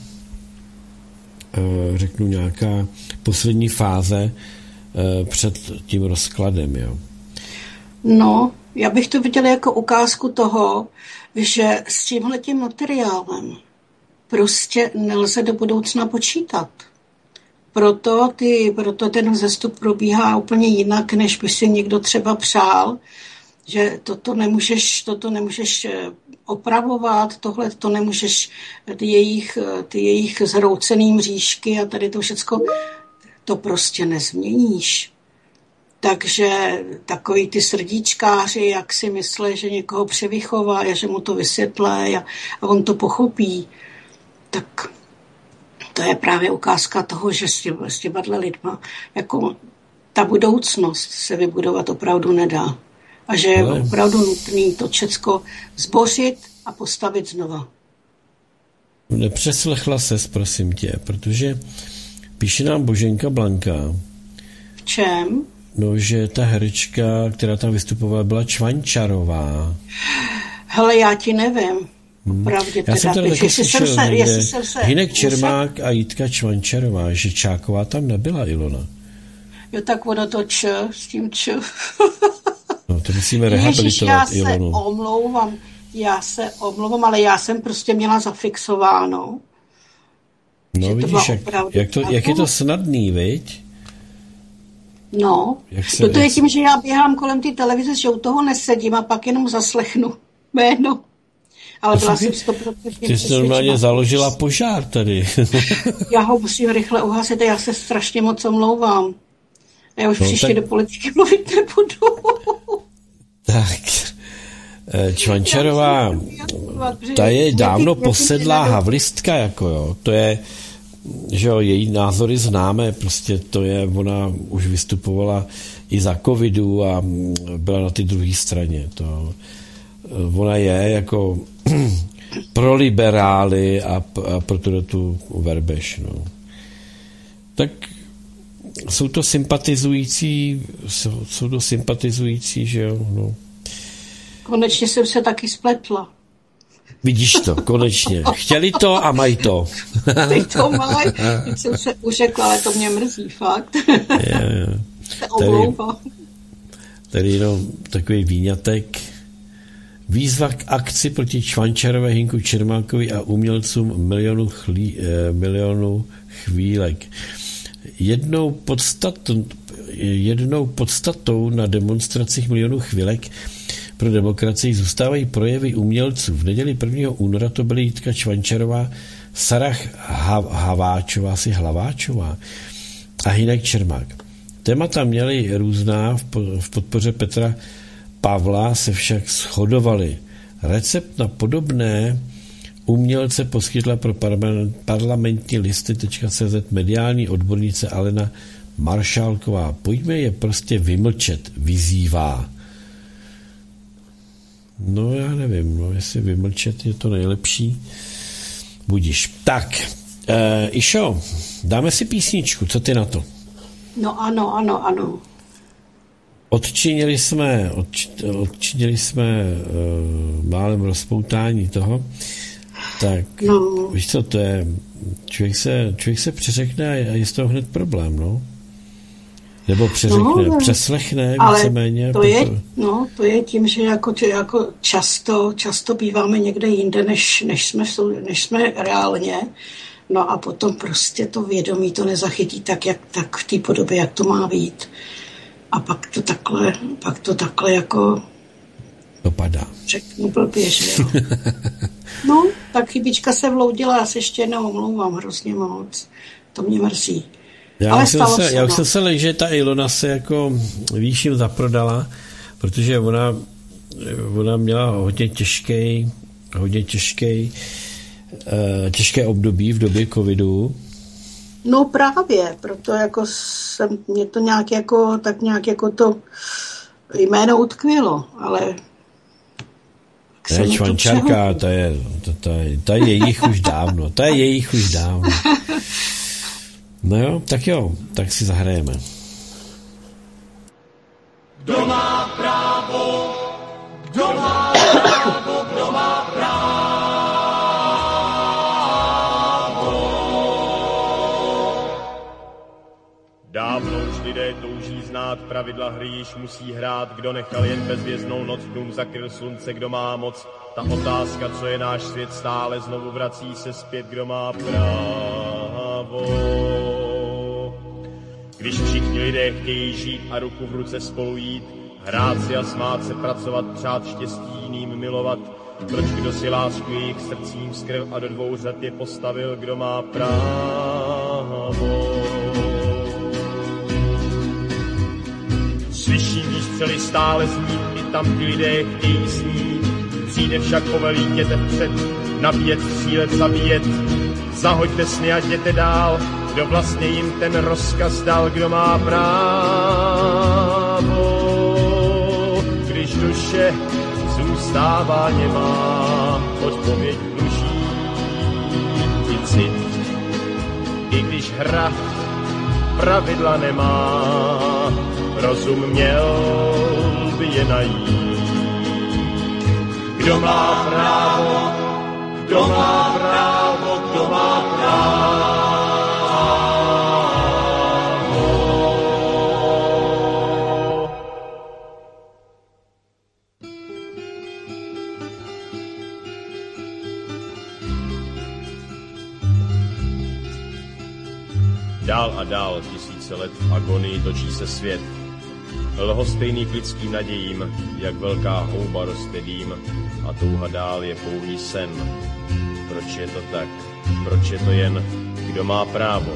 C: řeknu nějaká poslední fáze před tím rozkladem. Jo.
D: No, já bych to viděla jako ukázku toho, že s tímhletím materiálem prostě nelze do budoucna počítat. Proto, ty, proto ten vzestup probíhá úplně jinak, než by si někdo třeba přál, že toto nemůžeš, toto nemůžeš opravovat, tohle to nemůžeš, ty jejich, ty jejich zhroucený mřížky a tady to všecko, to prostě nezměníš. Takže takový ty srdíčkáři, jak si myslí, že někoho převychová a že mu to vysvětlí a, a on to pochopí, tak to je právě ukázka toho, že s, tě, s těma lidma jako ta budoucnost se vybudovat opravdu nedá. A že je opravdu nutný to všecko zbořit a postavit znova.
C: Nepřeslechla ses, prosím tě, protože píše nám Boženka Blanka.
D: V čem?
C: No, že ta herečka, která tam vystupovala, byla Čvančarová.
D: Hele, já ti nevím. Opravdě,
C: Já jsem tady taky slyšel
D: se,
C: někde
D: se,
C: Hynek Čermák a Jitka Čvančarová, že Čáková tam nebyla, Ilona.
D: Jo, tak ono to č, s tím č.
C: No, to musíme rehabilitovat,
D: Ježiš, já
C: Ilonu.
D: se omlouvám, já se omlouvám, ale já jsem prostě měla zafixováno.
C: No vidíš, jak, jak, to, jak je to snadný, viď?
D: No, se, to, to je tím, že já běhám kolem té televize, že u toho nesedím a pak jenom zaslechnu jméno. Ale byla jsem sto procent
C: Ty jsi normálně založila požár tady.
D: Já ho musím rychle uhasit a já se strašně moc omlouvám. Já už no, příště tak... do politiky mluvit nebudu.
C: Tak, Čvančarová, ta je dávno posedlá havlistka, jako jo. To je, že jo, její názory známe, prostě to je, ona už vystupovala i za covidu a byla na té druhé straně. To, ona je jako pro liberály a, a pro tu Verbeš, no. Tak jsou to sympatizující, jsou, jsou to sympatizující, že jo, no.
D: Konečně jsem se taky spletla.
C: Vidíš to, konečně. Chtěli to a mají to.
D: Teď to mají, teď jsem se uřekla, ale to mě mrzí, fakt.
C: Je, je.
D: Se omlouvám.
C: Tady, tady jenom takový výňatek. Výzva k akci proti Čvančarové, Hynku Čermákovi a umělcům milionu, chlí, eh, milionu chvílek. Jednou podstatou, jednou podstatou na demonstracích milionů chvílek pro demokracii zůstávají projevy umělců. V neděli prvního února to byly Jitka Čvančarová, Sarah Haváčová, asi Hlaváčová a Hynek Čermák. Témata měly různá, v podpoře Petra Pavla se však shodovaly. Recept na podobné umělce poskytla pro parlamentní listy.cz mediální odbornice Alena Maršálková. Pojďme je prostě vymlčet, vyzývá. No já nevím, no, jestli vymlčet je to nejlepší. Budiš. Tak, e, Išo, dáme si písničku, co ty na to?
D: No ano, ano, ano.
C: Odčinili jsme, odč, odčinili jsme uh, málem rozpoutání toho, tak no. Víš co, to je, člověk se, člověk se přeřekne a je z toho hned problém, no. Nebo přeřekne, no, přeslechne víceméně.
D: To je, no, to je tím, že jako, jako často, často býváme někde jinde, než, než, jsme, než jsme reálně. No a potom prostě to vědomí to nezachytí tak, jak, tak v té podobě, jak to má být. A pak to takhle, pak to takhle jako...
C: Dopadá.
D: Řeknu blbě, že jo. No, tak chybička se vloudila, já se ještě jednou omlouvám hrozně moc. To mě mrzí.
C: Já
D: Ale
C: už jsem se,
D: se,
C: já už
D: no.
C: jsem se lej, že ta Ilona se jako výším zaprodala, protože ona, ona měla hodně těžký, hodně těžký, uh, těžké období v době covidu.
D: No právě, proto jako jsem, mě to nějak jako, tak nějak jako to jméno utkvělo, ale...
C: Ne, Čvančarka, ta je, ta, ta, ta je jejich už dávno, ta je jejich už dávno. No jo, tak jo, tak si zahrajeme.
E: Kdo má právo, kdo má právo, kdo má právo. Dávno už lidé touží znát pravidla hry, již musí hrát. Kdo nechal jen bezvěznou noc, dům zakryl slunce, kdo má moc. Ta otázka, co je náš svět, stále znovu vrací se zpět, kdo má právo. Když všichni lidé chtějí žít a ruku v ruce spolu jít, hrát si a smát se, pracovat, přát štěstí jiným, milovat, proč kdo si lásku jejich srdcím skryl a do dvou řad je postavil, kdo má právo. Slyším výstřely stále znít, i tam ty lidé chtějí snít. Přijde však povelí, jděte vpřed, nabíjet, střílet, zabíjet. Zahoďte sny a jděte dál, kdo vlastně jim ten rozkaz dal, kdo má právo. Když duše zůstává nemá, odpověď dluží i cit. I když hra pravidla nemá, rozum měl by je najít. Kdo má právo, kdo má právo, kdo má právo. Dál a dál tisíce let v agonii točí se svět. Lhostejný k lidským nadějím, jak velká houba roste dým a touha dál je pouhý sen. Proč je to tak? Proč je to jen, kdo má právo?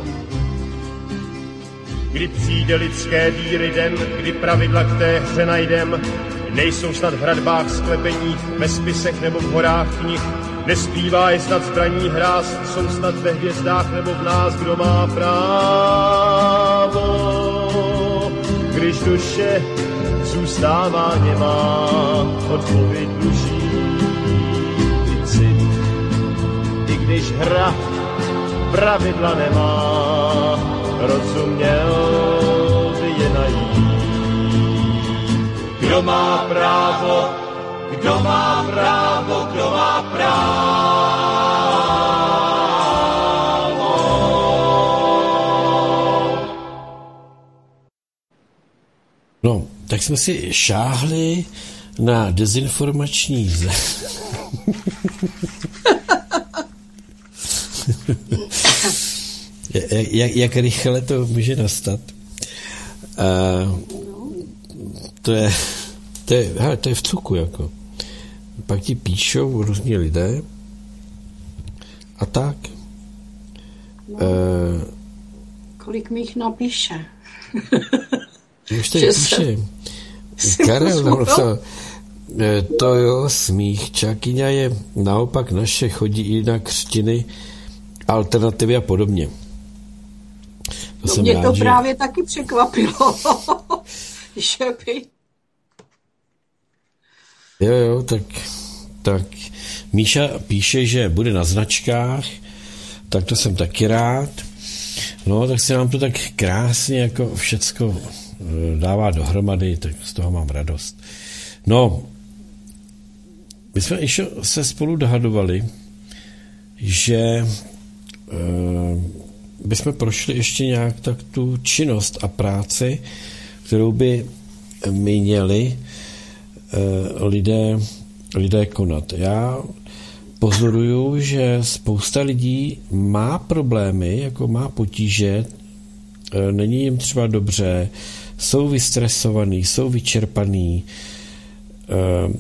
E: Kdy přijde lidské díry den, kdy pravidla k té hře najdem, nejsou snad v hradbách sklepeních, ve spisech nebo v horách knih, nesplývá je snad zbraní hráz, jsou snad ve hvězdách nebo v nás, kdo má právo. Když duše zůstává nemá, odpověď dluží i cit. I když hra pravidla nemá, rozuměl by je najít. Kdo má právo, kdo má právo, kdo má právo.
C: No, tak jsme si šáhli na dezinformační z... jak, jak rychle to může nastat. Uh, to je to je, hele, to je v cuku, jako. Pak ti píšou různí lidé a tak.
D: No,
C: uh,
D: kolik mi jich napíše?
C: Už to píše. Karel napsal, to jo, smích. Čakyňa je naopak naše, chodí i na křtiny, alternativy a podobně.
D: To no mě rád, to že... právě taky překvapilo. Že by...
C: Jo, jo, tak, tak Míša píše, že bude na značkách, tak to jsem taky rád. No, tak se nám to tak krásně jako všecko dává dohromady, tak z toho mám radost. No, my jsme ještě se spolu dohadovali, že uh, bychom prošli ještě nějak tak tu činnost a práci, kterou by měli uh, lidé, lidé konat. Já pozoruju, že spousta lidí má problémy, jako má potíže, uh, není jim třeba dobře, jsou vystresovaný, jsou vyčerpaný, uh,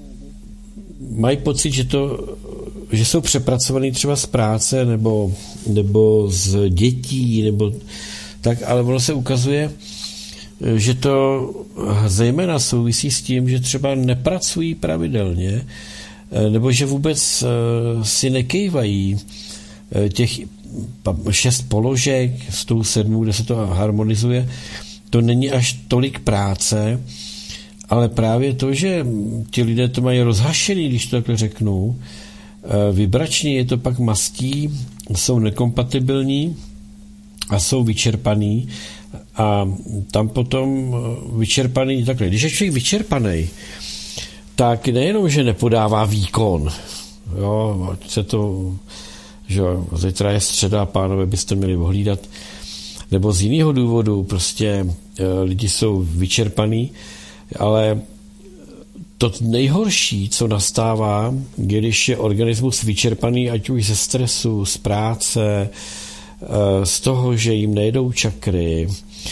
C: mají pocit, že, to, že jsou přepracovaný třeba z práce nebo, nebo z dětí, nebo tak, ale ono se ukazuje, že to zejména souvisí s tím, že třeba nepracují pravidelně, nebo že vůbec si nekejvají těch šest položek s tou sedmou, kde se to harmonizuje. To není až tolik práce, ale právě to, že ti lidé to mají rozhašený, když to takhle řeknu, vibrační, je to pak mastí, jsou nekompatibilní a jsou vyčerpaný a tam potom vyčerpaný takhle. Když je člověk vyčerpaný, tak nejenom, že nepodává výkon, jo, se to, že zítra je středa, pánové, byste měli ohlídat, nebo z jiného důvodu, prostě lidi jsou vyčerpaný, ale to nejhorší, co nastává, když je organismus vyčerpaný, ať už ze stresu, z práce, z toho, že jim nejdou čakry,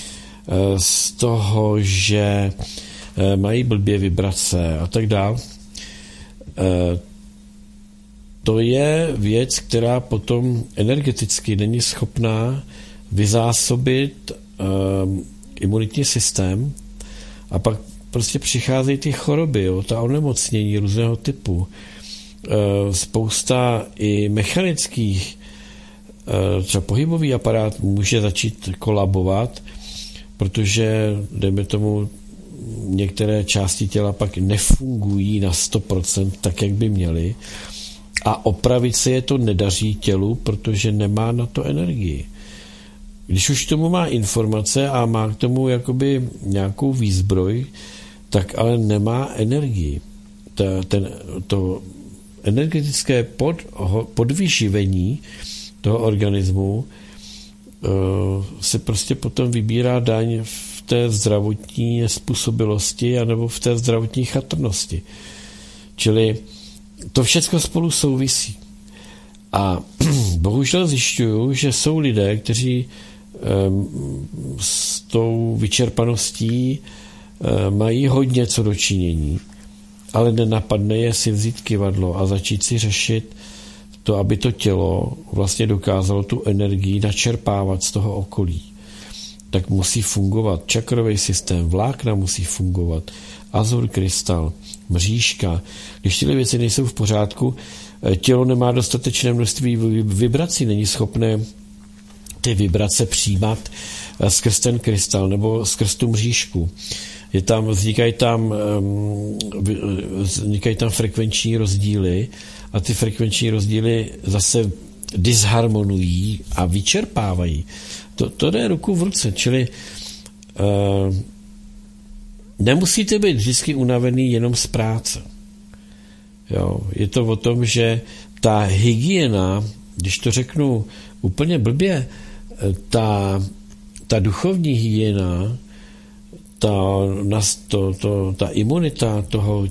C: z toho, že mají blbě vibrace a tak dále. To je věc, která potom energeticky není schopná vyzásobit imunitní systém a pak prostě přicházejí ty choroby, jo, ta onemocnění různého typu. E, spousta i mechanických, e, třeba pohybový aparát může začít kolabovat, protože, dejme tomu, některé části těla pak nefungují na sto procent tak, jak by měly a opravit se je to nedaří tělu, protože nemá na to energii. Když už k tomu má informace a má k tomu jakoby nějakou výzbroj, tak ale nemá energii. Ta, ten, to energetické pod, podvyživení toho organismu se prostě potom vybírá daň v té zdravotní způsobilosti anebo v té zdravotní chatrnosti. Čili to všechno spolu souvisí. A bohužel zjišťuju, že jsou lidé, kteří s tou vyčerpaností mají hodně co dočinění, ale nenapadne je si vzít kyvadlo a začít si řešit to, aby to tělo vlastně dokázalo tu energii načerpávat z toho okolí. Tak musí fungovat čakrový systém, vlákna musí fungovat, azur krystal, mřížka. Když tyhle věci nejsou v pořádku, tělo nemá dostatečné množství vibrací, není schopné ty vibrace přijímat skrz ten krystal nebo skrz tu mřížku. Je tam, vznikají tam, vznikají tam frekvenční rozdíly a ty frekvenční rozdíly zase disharmonují a vyčerpávají. To, to jde ruku v ruce, čili uh, nemusíte být vždycky unavený jenom z práce. Jo, je to o tom, že ta hygiena, když to řeknu úplně blbě, ta, ta duchovní hygiena, ta, to, to, ta imunita toho,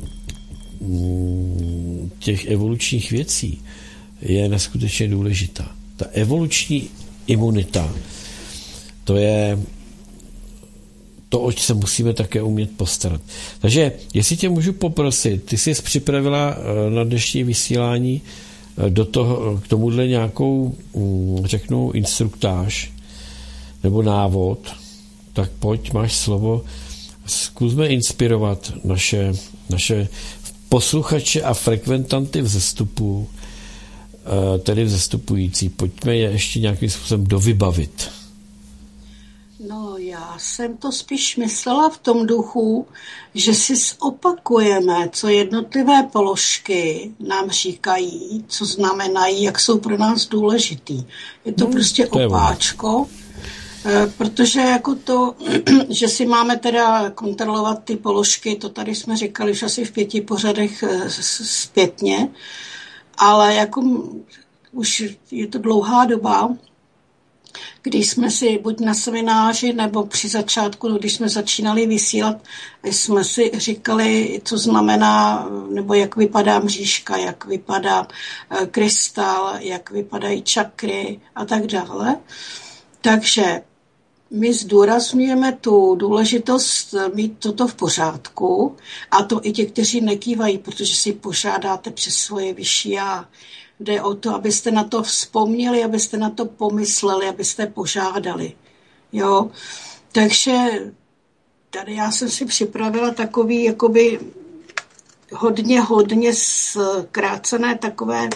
C: těch evolučních věcí je neskutečně důležitá. Ta evoluční imunita, to je to, oč se musíme také umět postarat. Takže, jestli tě můžu poprosit, ty jsi připravila na dnešní vysílání do toho, k tomuhle nějakou, řeknu, instruktáž nebo návod, tak pojď, máš slovo, zkusme inspirovat naše, naše posluchače a frekventanty vzestupu, tedy vzestupující. Pojďme je ještě nějakým způsobem dovybavit.
D: No, já jsem to spíš myslela v tom duchu, že si zopakujeme, co jednotlivé položky nám říkají, co znamenají, jak jsou pro nás důležitý. Je to hmm, prostě to opáčko, protože jako to, že si máme teda kontrolovat ty položky, to tady jsme říkali už asi v pěti pořadech zpětně, ale jako už je to dlouhá doba, když jsme si buď na semináři nebo při začátku, když jsme začínali vysílat, jsme si říkali, co znamená, nebo jak vypadá mřížka, jak vypadá krystal, jak vypadají čakry a tak dále. Takže my zdůrazňujeme tu důležitost mít toto v pořádku, a to i ti, kteří nekývají, protože si požádáte přes svoje vyšší já. Jde o to, abyste na to vzpomněli, abyste na to pomysleli, abyste požádali. Jo? Takže tady já jsem si připravila takový jakoby hodně, hodně zkrácené takové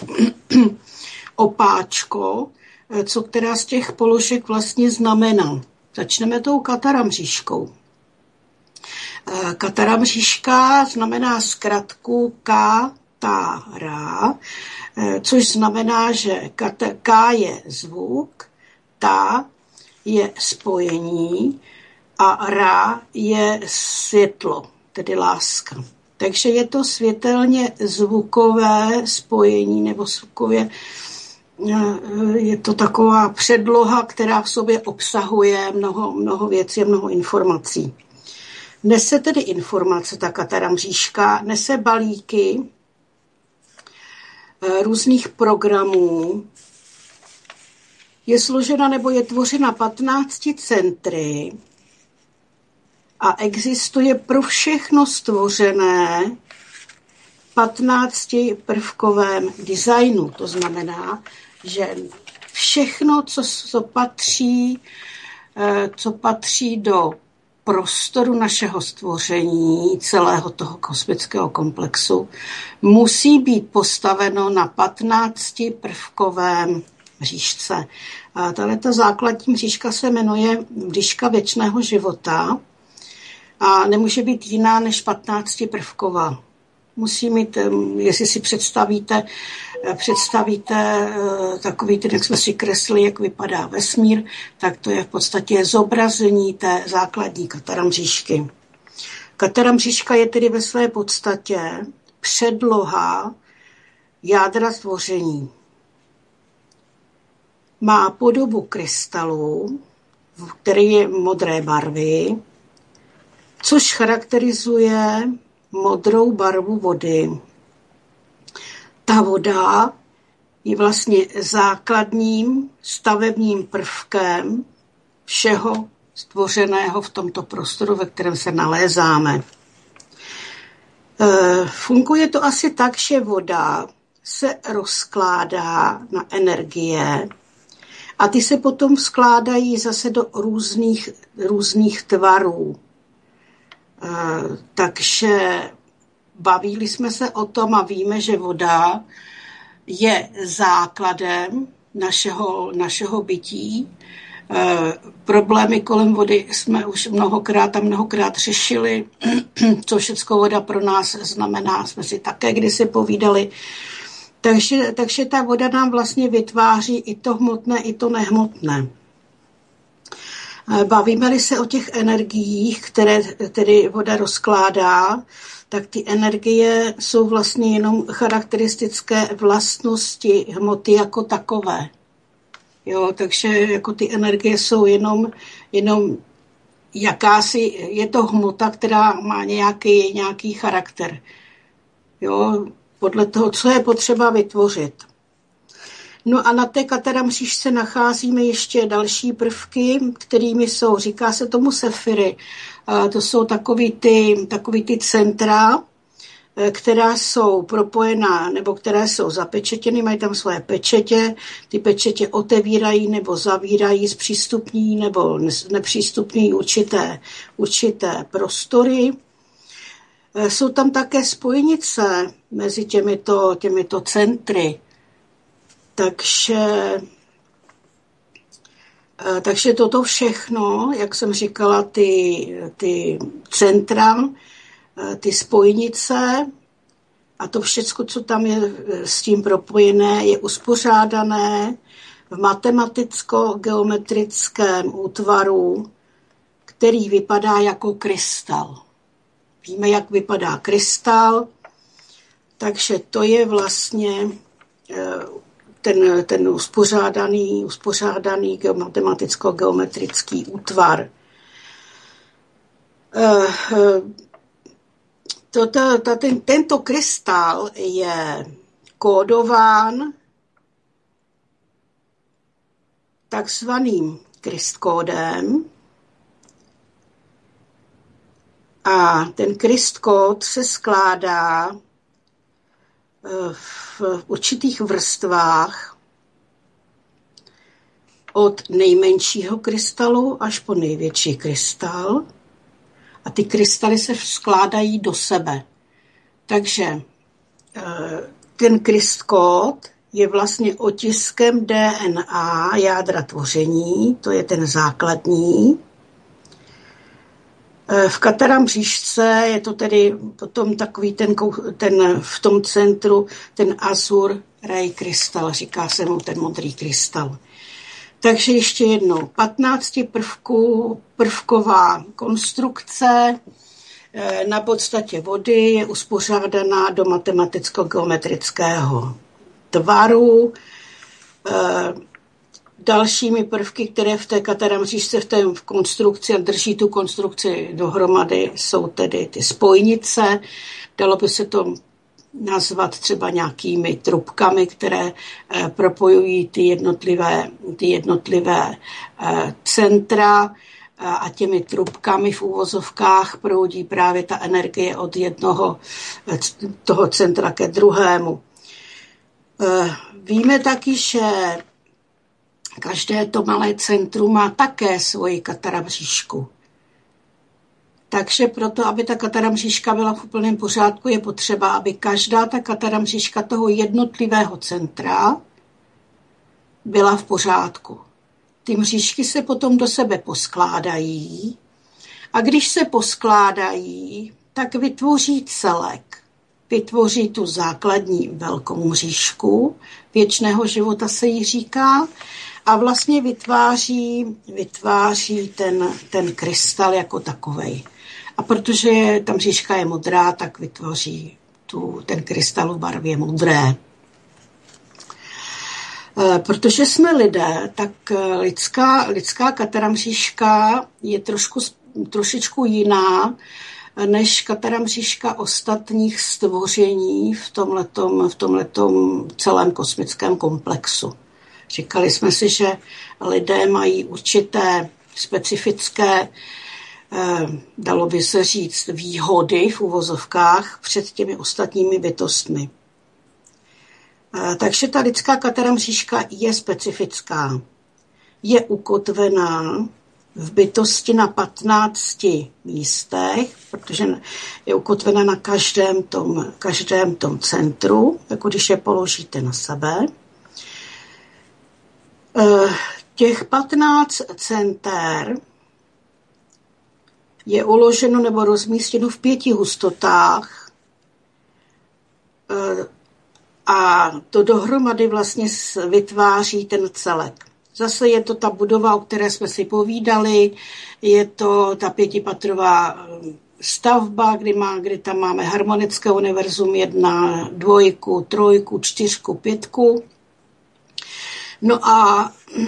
D: opáčko, co která z těch položek vlastně znamená. Začneme tou kataramřížkou. Kataramřížka znamená zkratku katara, což znamená, že K je zvuk, ta je spojení a ra je světlo, tedy láska. Takže je to světelně zvukové spojení, nebo zvukově je to taková předloha, která v sobě obsahuje mnoho, mnoho věcí a mnoho informací. Nese tedy informace, ta kataramřížka, nese balíky různých programů, je složena nebo je tvořena patnácti centry a existuje pro všechno stvořené patnácti prvkovém designu. To znamená, že všechno, co, co, patří, co patří do prostoru našeho stvoření, celého toho kosmického komplexu, musí být postaveno na patnácti prvkovém mřížce. A tato základní mřížka se jmenuje mřížka věčného života a nemůže být jiná než patnácti prvková. Musí mít, jestli si představíte, představíte takový ten, jak jsme si kreslili, jak vypadá vesmír, tak to je v podstatě zobrazení té základní kataramřížky. Kataramřížka je tedy ve své podstatě předloha jádra stvoření. Má podobu krystalu, který je modré barvy, což charakterizuje modrou barvu vody. Ta voda je vlastně základním stavebním prvkem všeho stvořeného v tomto prostoru, ve kterém se nalézáme. E, funguje to asi tak, že voda se rozkládá na energie a ty se potom skládají zase do různých, různých tvarů. E, takže bavili jsme se o tom a víme, že voda je základem našeho, našeho bytí. E, problémy kolem vody jsme už mnohokrát a mnohokrát řešili, co všecko voda pro nás znamená, jsme si také kdysi povídali. Takže, takže ta voda nám vlastně vytváří i to hmotné, i to nehmotné. E, bavíme-li se o těch energiích, které tedy voda rozkládá, tak ty energie jsou vlastně jenom charakteristické vlastnosti hmoty jako takové. Jo, takže jako ty energie jsou jenom, jenom jakási, je to hmota, která má nějaký, nějaký charakter. Jo, podle toho, co je potřeba vytvořit. No a na té kataramříšce nacházíme ještě další prvky, kterými jsou, říká se tomu sefiry. To jsou takový ty, takový ty centra, která jsou propojená nebo které jsou zapečetěny, mají tam svoje pečetě, ty pečetě otevírají nebo zavírají, zpřístupní nebo nepřístupní určité, určité prostory. Jsou tam také spojnice mezi těmito, těmito centry. Takže, takže toto všechno, jak jsem říkala, ty, ty centra, ty spojnice a to všechno, co tam je s tím propojené, je uspořádané v matematicko-geometrickém útvaru, který vypadá jako krystal. Víme, jak vypadá krystal, takže to je vlastně ten, ten uspořádaný, uspořádaný matematicko-geometrický útvar. Toto, to, ten, tento krystal je kódován takzvaným krystkódem a ten krystkód se skládá v určitých vrstvách od nejmenšího krystalu až po největší krystal. A ty krystaly se skládají do sebe. Takže ten krystkód je vlastně otiskem D N A jádra tvoření, to je ten základní. V kataramříšce je to tedy potom takový ten, ten v tom centru ten azur ray krystal, říká se mu ten modrý krystal. Takže ještě jednou, patnáct prvků, prvková konstrukce na podstatě vody je uspořádaná do matematicko-geometrického tvaru. Dalšími prvky, které v té kataramříšce v té konstrukci a drží tu konstrukci dohromady, jsou tedy ty spojnice. Dalo by se to nazvat třeba nějakými trubkami, které eh, propojují ty jednotlivé, ty jednotlivé eh, centra eh, a těmi trubkami v úvozovkách proudí právě ta energie od jednoho eh, toho centra ke druhému. Eh, víme taky, že každé to malé centrum má také svoji kataramříšku. Takže proto, aby ta kataramříška byla v úplném pořádku, je potřeba, aby každá ta kataramříška toho jednotlivého centra byla v pořádku. Ty mřížky se potom do sebe poskládají a když se poskládají, tak vytvoří celek. Vytvoří tu základní velkou mřížku, věčného života se jí říká, a vlastně vytváří, vytváří ten, ten krystal jako takovej. A protože ta mřížka je modrá, tak vytvoří tu, ten krystal v barvě modré. Protože jsme lidé, tak lidská, lidská kataramříška je trošku, trošičku jiná než kataramříška ostatních stvoření v tomhletom, v tomhletom celém kosmickém komplexu. Říkali jsme si, že lidé mají určité specifické, dalo by se říct, výhody v uvozovkách před těmi ostatními bytostmi. Takže ta lidská kataramříška je specifická. Je ukotvená v bytosti na patnácti místech, protože je ukotvena na každém tom, každém tom centru, jako když je položíte na sebe. Těch patnáct center je uloženo nebo rozmístěno v pěti hustotách a to dohromady vlastně vytváří ten celek. Zase je to ta budova, o které jsme si povídali, je to ta pětipatrová stavba, kdy, má, kdy tam máme harmonické univerzum jedna, dvojku, trojku, čtyřku, pětku. No a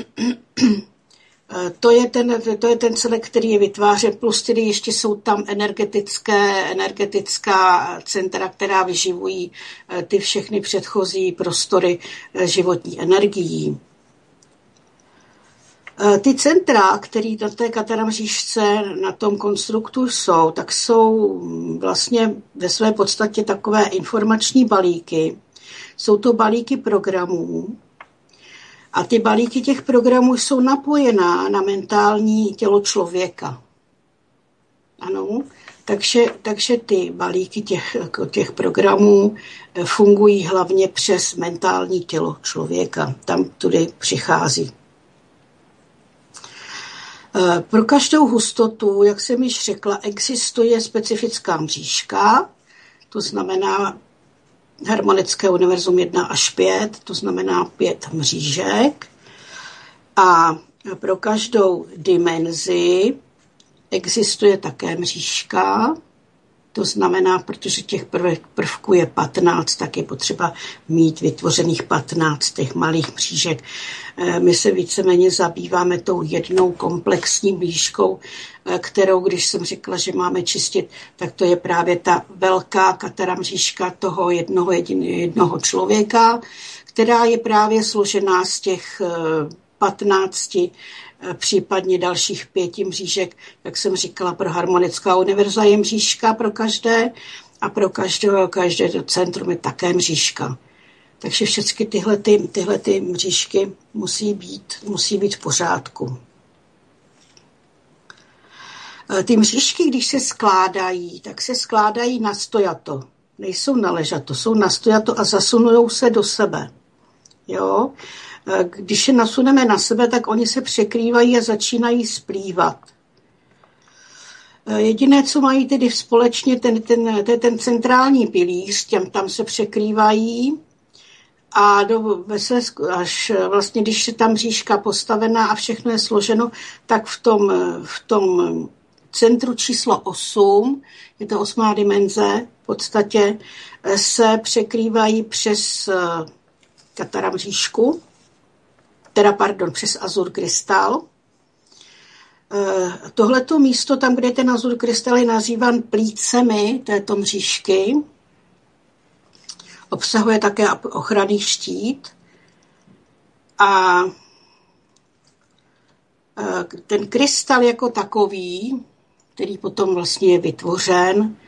D: to je ten, to je ten celek, který je vytvářen, plus tedy ještě jsou tam energetické, energetická centra, která vyživují ty všechny předchozí prostory životní energií. Ty centra, které na té kataramříšce na tom konstruktu jsou, tak jsou vlastně ve své podstatě takové informační balíky. Jsou to balíky programů a ty balíky těch programů jsou napojená na mentální tělo člověka. Ano, takže, takže ty balíky těch, těch programů fungují hlavně přes mentální tělo člověka. Tam tudy přichází. Pro každou hustotu, jak jsem již řekla, existuje specifická mřížka, to znamená harmonické univerzum jedna až pět, to znamená pět mřížek. A pro každou dimenzi existuje také mřížka, to znamená, protože těch prvků je patnáct, tak je potřeba mít vytvořených patnáct těch malých mřížek. My se víceméně zabýváme tou jednou komplexní mřížkou, kterou, když jsem řekla, že máme čistit, tak to je právě ta velká kataramřížka toho jednoho, jednoho člověka, která je právě složená z těch patnácti, případně dalších pěti mřížek, jak jsem říkala, pro harmonická univerza je mřížka pro každé a pro každého, každé to centrum je také mřížka. Takže všechny tyhle, ty, tyhle ty mřížky musí být, musí být v pořádku. Ty mřížky, když se skládají, tak se skládají na stojato. Nejsou na ležato, jsou na stojato a zasunujou se do sebe. Jo? Když je nasuneme na sebe, tak oni se překrývají a začínají splývat. Jediné, co mají tedy společně, ten, ten, ten, ten centrální pilíř, těm tam se překrývají a do, až vlastně, když je tam mřížka postavená a všechno je složeno, tak v tom, v tom centru číslo osm, je to osmá dimenze, v podstatě se překrývají přes kataramřížku, teda pardon, přes azur krystal. Tohleto místo, tam, kde ten azur krystal je nazývan plícemi této mřížky, obsahuje také ochranný štít a ten krystal jako takový, který potom vlastně je vytvořen,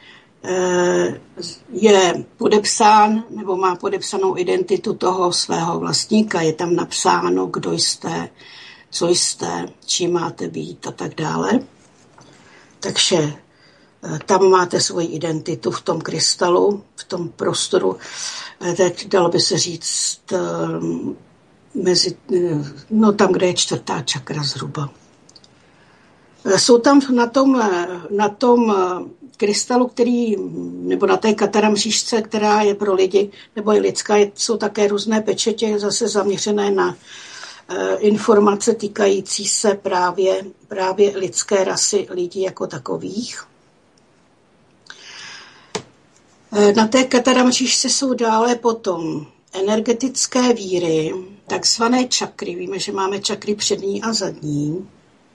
D: je podepsán nebo má podepsanou identitu toho svého vlastníka. Je tam napsáno, kdo jste, co jste, čím máte být a tak dále. Takže tam máte svoji identitu v tom krystalu, v tom prostoru. Teď dalo by se říct mezi, no tam, kde je čtvrtá čakra zhruba. Jsou tam na tom, na tom krystalu, který, nebo na té kataramřížce, která je pro lidi, nebo je lidská, jsou také různé pečetě zase zaměřené na e, informace týkající se právě, právě lidské rasy lidí jako takových. E, na té kataramřížce jsou dále potom energetické víry, takzvané čakry. Víme, že máme čakry přední a zadní.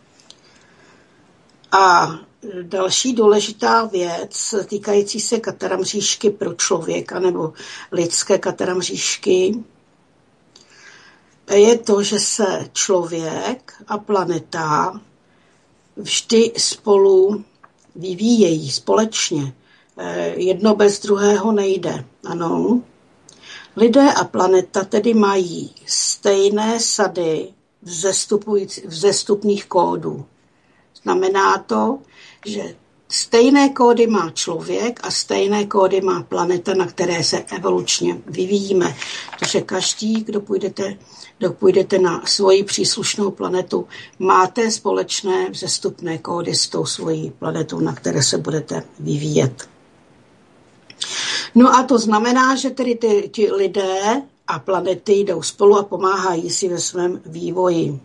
D: A další důležitá věc týkající se kataramříšky pro člověka nebo lidské kataramříšky je to, že se člověk a planeta vždy spolu vyvíjejí společně. Jedno bez druhého nejde. Ano. Lidé a planeta tedy mají stejné sady vzestupných kódů. Znamená to, že stejné kódy má člověk a stejné kódy má planeta, na které se evolučně vyvíjíme. Protože každý, kdo půjdete, kdo půjdete na svoji příslušnou planetu, máte společné vzestupné kódy s tou svojí planetou, na které se budete vyvíjet. No a to znamená, že tedy ty, ty lidé a planety jdou spolu a pomáhají si ve svém vývoji.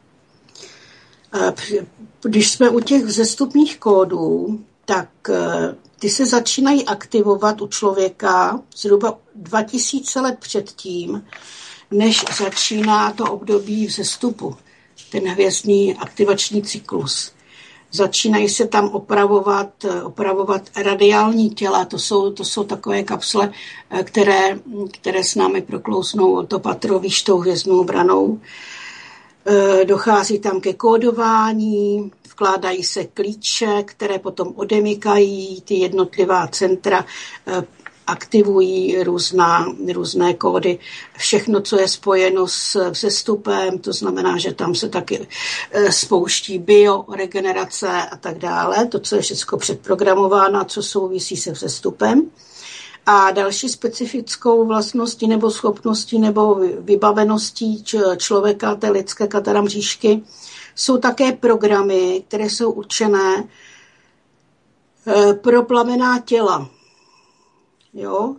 D: Když jsme u těch vzestupných kódů, tak ty se začínají aktivovat u člověka zhruba dva tisíce let předtím, než začíná to období vzestupu, ten hvězdný aktivační cyklus. Začínají se tam opravovat, opravovat radiální těla, to jsou, to jsou takové kapsle, které, které s námi proklouznou to patro výš tou hvězdnou branou. Dochází tam ke kódování, vkládají se klíče, které potom odemykají ty jednotlivá centra, aktivují různá, různé kódy. Všechno, co je spojeno s vzestupem, to znamená, že tam se taky spouští bioregenerace a tak dále. To, co je všechno předprogramováno, co souvisí se vzestupem. A další specifickou vlastností nebo schopností nebo vybaveností člověka, té lidské kataramříšky, jsou také programy, které jsou určené pro plamenná těla. Jo?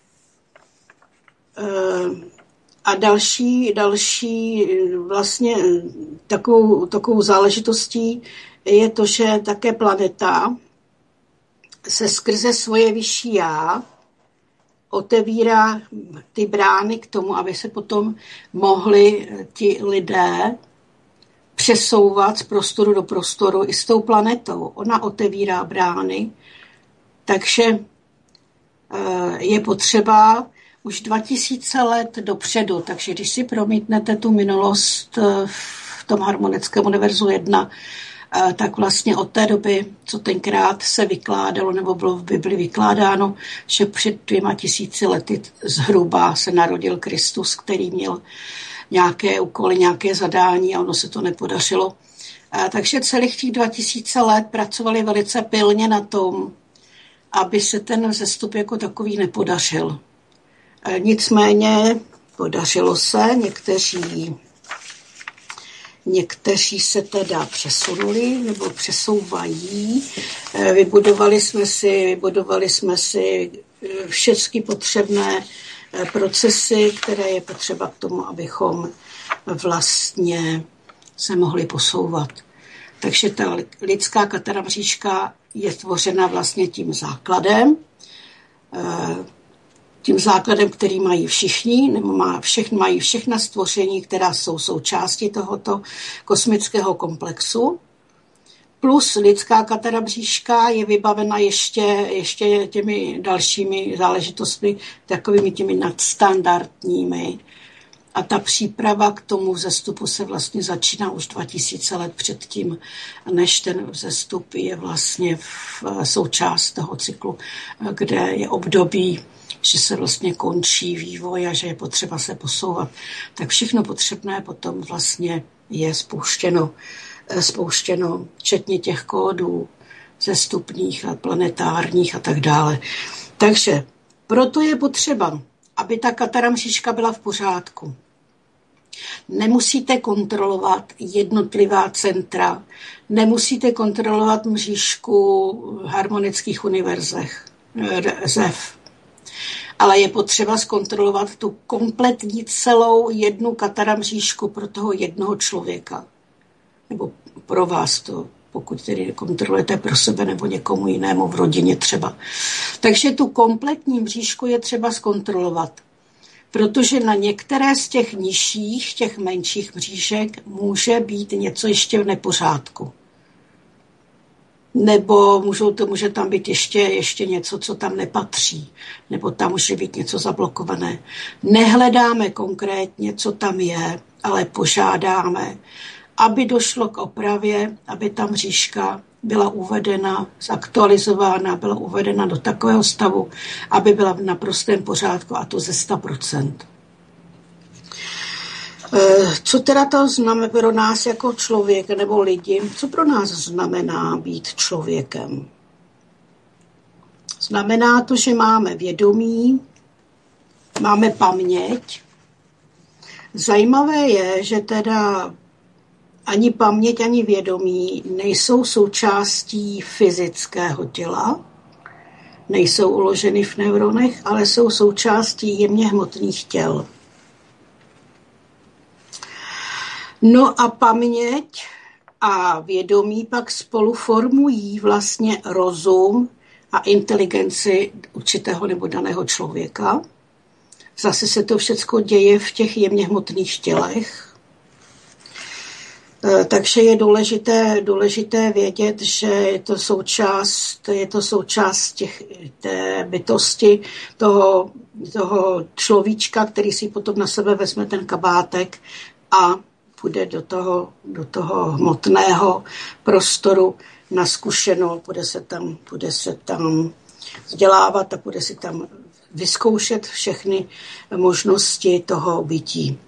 D: A další, další vlastně takovou, takovou záležitostí je to, že také planeta se skrze svoje vyšší já otevírá ty brány k tomu, aby se potom mohli ti lidé přesouvat z prostoru do prostoru i s tou planetou. Ona otevírá brány, takže je potřeba už dva tisíce let dopředu. Takže když si promítnete tu minulost v tom harmonickém univerzu jedna, tak vlastně od té doby, co tenkrát se vykládalo, nebo bylo v Bibli vykládáno, že před dvěma tisíci lety zhruba se narodil Kristus, který měl nějaké úkoly, nějaké zadání a ono se to nepodařilo. Takže celých těch dva tisíce let pracovali velice pilně na tom, aby se ten vzestup jako takový nepodařil. Nicméně podařilo se, někteří Někteří se teda přesunuli nebo přesouvají. Vybudovali jsme si, vybudovali jsme si všechny potřebné procesy, které je potřeba k tomu, abychom vlastně se mohli posouvat. Takže ta lidská kataramříška je tvořena vlastně tím základem, tím základem, který mají všichni, nebo má všechny, mají všechna stvoření, která jsou součástí tohoto kosmického komplexu. Plus lidská kataramříška je vybavena ještě, ještě těmi dalšími záležitostmi, takovými těmi nadstandardními. A ta příprava k tomu vzestupu se vlastně začíná už dva tisíce let předtím, než ten vzestup je vlastně v součást toho cyklu, kde je období, že se vlastně končí vývoj a že je potřeba se posouvat. Tak všechno potřebné potom vlastně je spouštěno, spouštěno včetně těch kódů vzestupných a planetárních a tak dále. Takže proto je potřeba, aby ta kataramříška byla v pořádku. Nemusíte kontrolovat jednotlivá centra, nemusíte kontrolovat mřížku v harmonických univerzech, zev. Ale je potřeba zkontrolovat tu kompletní celou jednu kataramřížku pro toho jednoho člověka. Nebo pro vás to, pokud tedy kontrolujete pro sebe nebo někomu jinému v rodině třeba. Takže tu kompletní mřížku je třeba zkontrolovat. Protože na některé z těch nižších, těch menších mřížek může být něco ještě v nepořádku. Nebo můžou to, může tam být ještě, ještě něco, co tam nepatří. Nebo tam může být něco zablokované. Nehledáme konkrétně, co tam je, ale požádáme, aby došlo k opravě, aby ta mřížka byla uvedena, zaktualizována, byla uvedena do takového stavu, aby byla v naprostém pořádku, a to ze sto procent. Co teda to znamená pro nás jako člověk nebo lidi? Co pro nás znamená být člověkem? Znamená to, že máme vědomí, máme paměť. Zajímavé je, že teda ani paměť, ani vědomí nejsou součástí fyzického těla, nejsou uloženy v neuronech, ale jsou součástí jemně hmotných těl. No a paměť a vědomí pak spolu formují vlastně rozum a inteligenci určitého nebo daného člověka. Zase se to všechno děje v těch jemně hmotných tělech. Takže je důležité, důležité vědět, že je to součást, je to součást těch, té bytosti, toho, toho človíčka, který si potom na sebe vezme ten kabátek a půjde do toho, do toho hmotného prostoru na zkušenou, bude se tam, bude se tam vzdělávat a bude si tam vyzkoušet všechny možnosti toho bytí.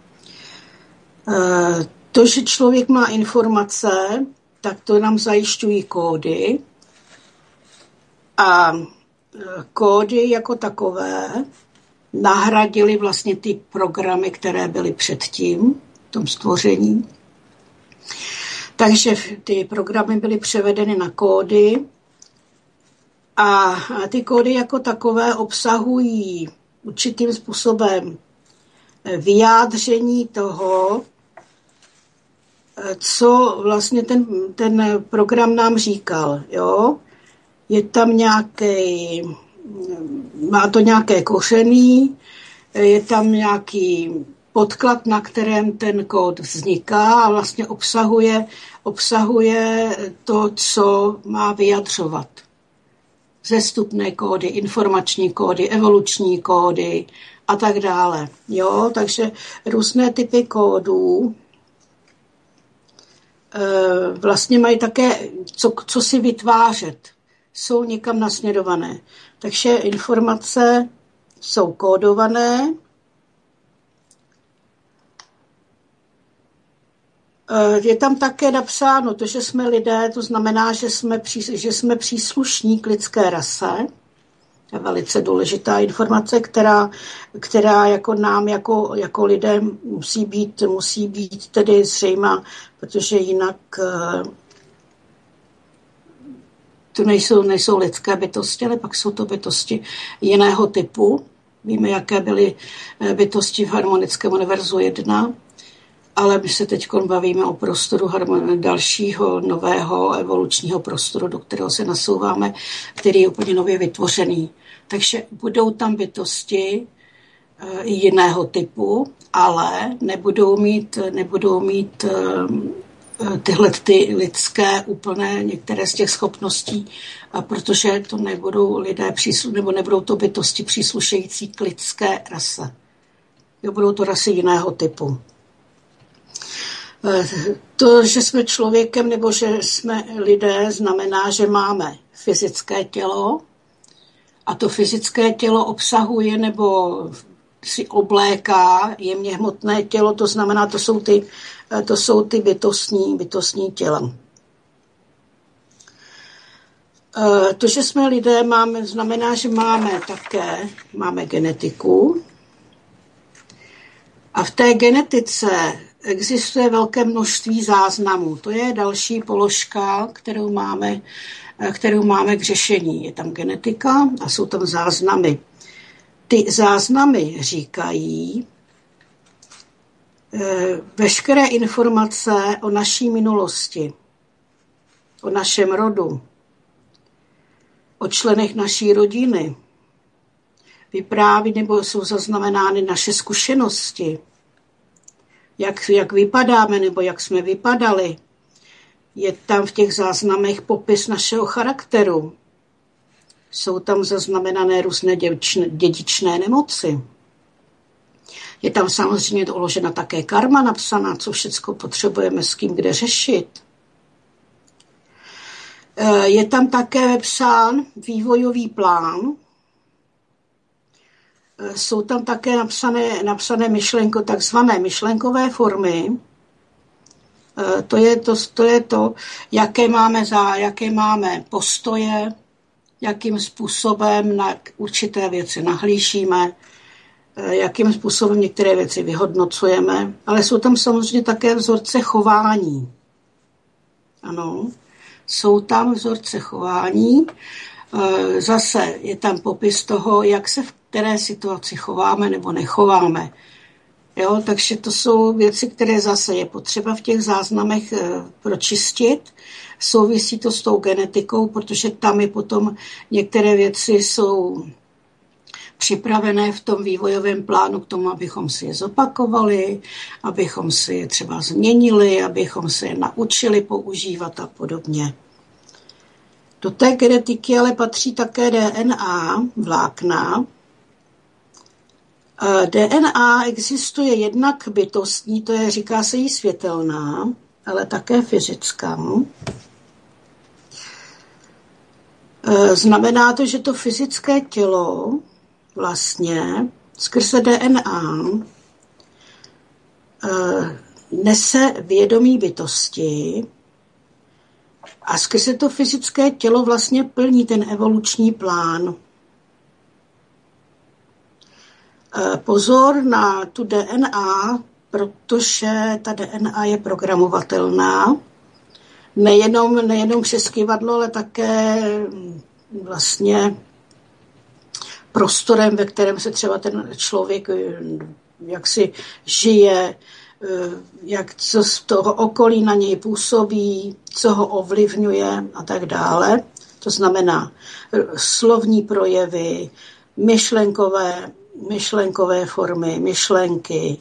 D: To, že člověk má informace, tak to nám zajišťují kódy. A kódy jako takové nahradily vlastně ty programy, které byly předtím v tom stvoření. Takže ty programy byly převedeny na kódy a ty kódy jako takové obsahují určitým způsobem vyjádření toho, co vlastně ten, ten program nám říkal. Jo? Je tam nějaký, má to nějaké koření, je tam nějaký podklad, na kterém ten kód vzniká a vlastně obsahuje, obsahuje to, co má vyjadřovat. Zestupné kódy, informační kódy, evoluční kódy a tak dále. Jo? Takže různé typy kódů vlastně mají také, co, co si vytvářet. Jsou někam nasměrované. Takže informace jsou kódované. Je tam také napsáno to, že jsme lidé, to znamená, že jsme, pří, že jsme příslušník lidské rase. To je velice důležitá informace, která, která jako nám, jako, jako lidem musí být, musí být tedy zřejmá, protože jinak to nejsou, nejsou lidské bytosti, ale pak jsou to bytosti jiného typu. Víme, jaké byly bytosti v harmonickém univerzu jedna, ale my se teď bavíme o prostoru dalšího nového evolučního prostoru, do kterého se nasouváme, který je úplně nově vytvořený. Takže budou tam bytosti jiného typu, ale nebudou mít, nebudou mít tyhle ty lidské úplné některé z těch schopností, protože to nebudou lidé příslu, nebo nebudou to bytosti příslušející k lidské rase. Budou to rasy jiného typu. To, že jsme člověkem nebo že jsme lidé, znamená, že máme fyzické tělo a to fyzické tělo obsahuje nebo si obléká jemně hmotné tělo, to znamená, to jsou ty, to jsou ty bytostní, bytostní těla. To, že jsme lidé, máme, znamená, že máme také máme genetiku a v té genetice existuje velké množství záznamů. To je další položka, kterou máme, kterou máme k řešení. Je tam genetika a jsou tam záznamy. Ty záznamy říkají veškeré informace o naší minulosti, o našem rodu, o členech naší rodiny, vypráví nebo jsou zaznamenány naše zkušenosti, jak, jak vypadáme nebo jak jsme vypadali. Je tam v těch záznamech popis našeho charakteru. Jsou tam zaznamenané různé dědičné, dědičné nemoci. Je tam samozřejmě doložena také karma napsaná, co všechno potřebujeme s kým kde řešit. Je tam také vepsán vývojový plán. Jsou tam také napsané, napsané myšlenko, takzvané myšlenkové formy. To je to, to, je to jaké, máme za, jaké máme postoje, jakým způsobem na určité věci nahlížíme, jakým způsobem některé věci vyhodnocujeme, ale jsou tam samozřejmě také vzorce chování. Ano, jsou tam vzorce chování. Zase je tam popis toho, jak se v které situaci chováme nebo nechováme. Jo, takže to jsou věci, které zase je potřeba v těch záznamech pročistit. Souvisí to s tou genetikou, protože tam je potom některé věci jsou připravené v tom vývojovém plánu k tomu, abychom si je zopakovali, abychom si je třeba změnili, abychom se je naučili používat a podobně. Do té genetiky ale patří také D N A, vlákna. D N A existuje jednak bytostní, to je, říká se jí světelná, ale také fyzická. Znamená to, že to fyzické tělo vlastně skrze D N A nese vědomí bytosti a skrze to fyzické tělo vlastně plní ten evoluční plán. Pozor na tu D N A, protože ta D N A je programovatelná. Nejenom, nejenom přes kyvadlo, ale také vlastně prostorem, ve kterém se třeba ten člověk jak si žije, jak co z toho okolí na něj působí, co ho ovlivňuje a tak dále. To znamená slovní projevy, myšlenkové, myšlenkové formy, myšlenky,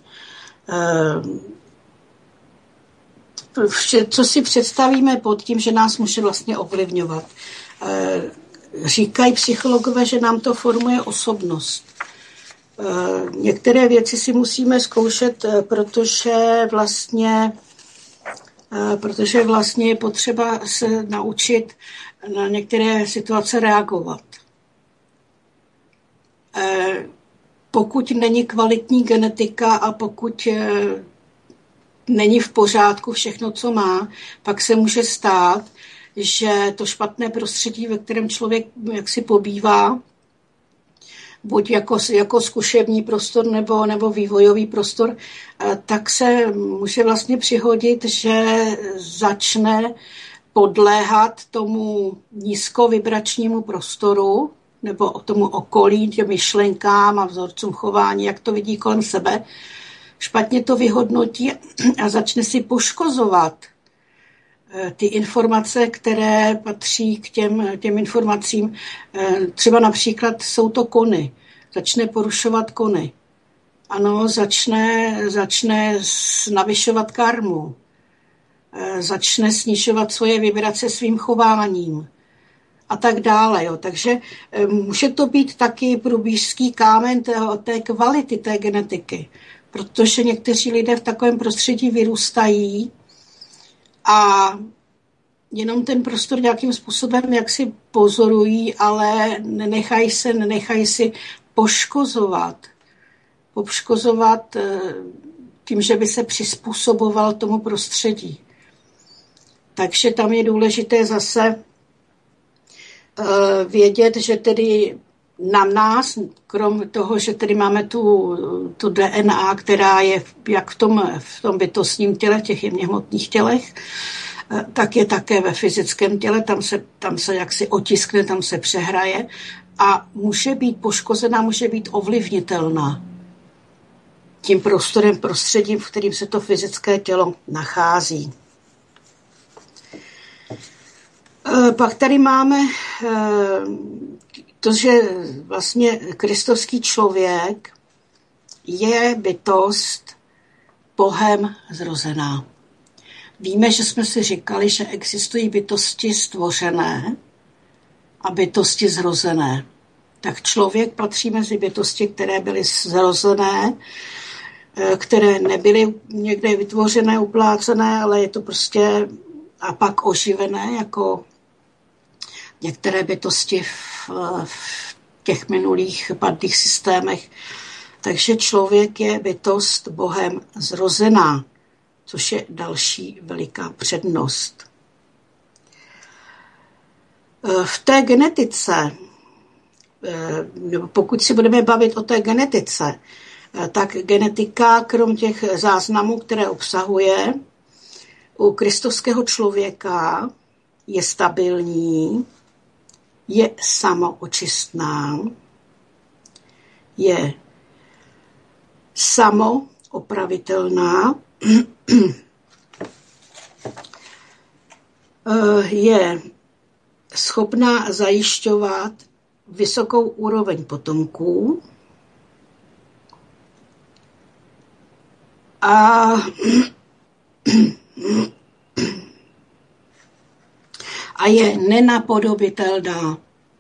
D: vše, co si představíme pod tím, že nás může vlastně ovlivňovat. Říkají psychologové, že nám to formuje osobnost. Některé věci si musíme zkoušet, protože vlastně, protože vlastně je potřeba se naučit na některé situace reagovat. Pokud není kvalitní genetika a pokud není v pořádku všechno, co má, pak se může stát, že to špatné prostředí, ve kterém člověk jaksi pobývá, buď jako, jako zkušební prostor nebo, nebo vývojový prostor, tak se může vlastně přihodit, že začne podléhat tomu nízkovibračnímu prostoru nebo tomu okolí, těm myšlenkám a vzorcům chování, jak to vidí kolem sebe, špatně to vyhodnotí a začne si poškozovat ty informace, které patří k těm, těm informacím. Třeba například jsou to kony. Začne porušovat kony. Ano, začne, začne navyšovat karmu. Začne snižovat svoje vibrace svým chováním. A tak dále. Jo. Takže může to být taky průbířský kámen té, té kvality té genetiky. Protože někteří lidé v takovém prostředí vyrůstají a jenom ten prostor nějakým způsobem jak si pozorují, ale nenechají se, nenechají si poškozovat. Poškozovat tím, že by se přizpůsoboval tomu prostředí. Takže tam je důležité zase vědět, že tedy na nás, krom toho, že tedy máme tu, tu D N A, která je jak v tom, v tom bytostním těle, v těch jemně hmotných tělech, tak je také ve fyzickém těle, tam se, tam se jaksi otiskne, tam se přehraje a může být poškozená, může být ovlivnitelná tím prostorem, prostředím, v kterým se to fyzické tělo nachází. Pak tady máme to, že vlastně kristovský člověk je bytost Bohem zrozená. Víme, že jsme si říkali, že existují bytosti stvořené a bytosti zrozené. Tak člověk patří mezi bytosti, které byly zrozené, které nebyly někde vytvořené, uplácené, ale je to prostě a pak oživené, jako některé bytosti v, v těch minulých padlých systémech. Takže člověk je bytost Bohem zrozená, což je další veliká přednost. V té genetice, pokud si budeme bavit o té genetice, tak genetika, krom těch záznamů, které obsahuje, u kristovského člověka je stabilní, je samoočistná, je samoopravitelná, je schopná zajišťovat vysokou úroveň potomků a a je nenapodobitelná.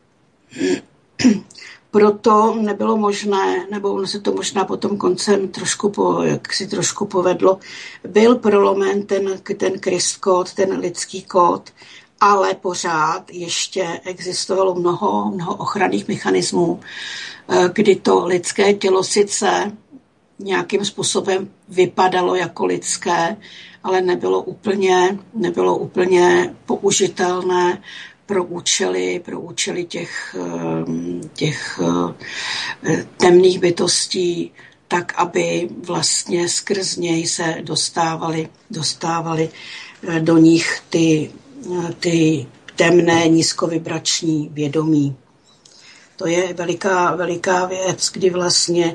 D: Proto nebylo možné, nebo ono se to možná potom koncem trošku, po, jak si trošku povedlo, byl prolomen ten, ten Christ kód, ten lidský kód, ale pořád ještě existovalo mnoho, mnoho ochranných mechanismů, kdy to lidské tělo sice nějakým způsobem vypadalo jako lidské, ale nebylo úplně, nebylo úplně použitelné pro účely, pro účely těch, těch temných bytostí, tak, aby vlastně skrz něj se dostávali, dostávali do nich ty, ty temné nízkovibrační vědomí. To je veliká, veliká věc, kdy vlastně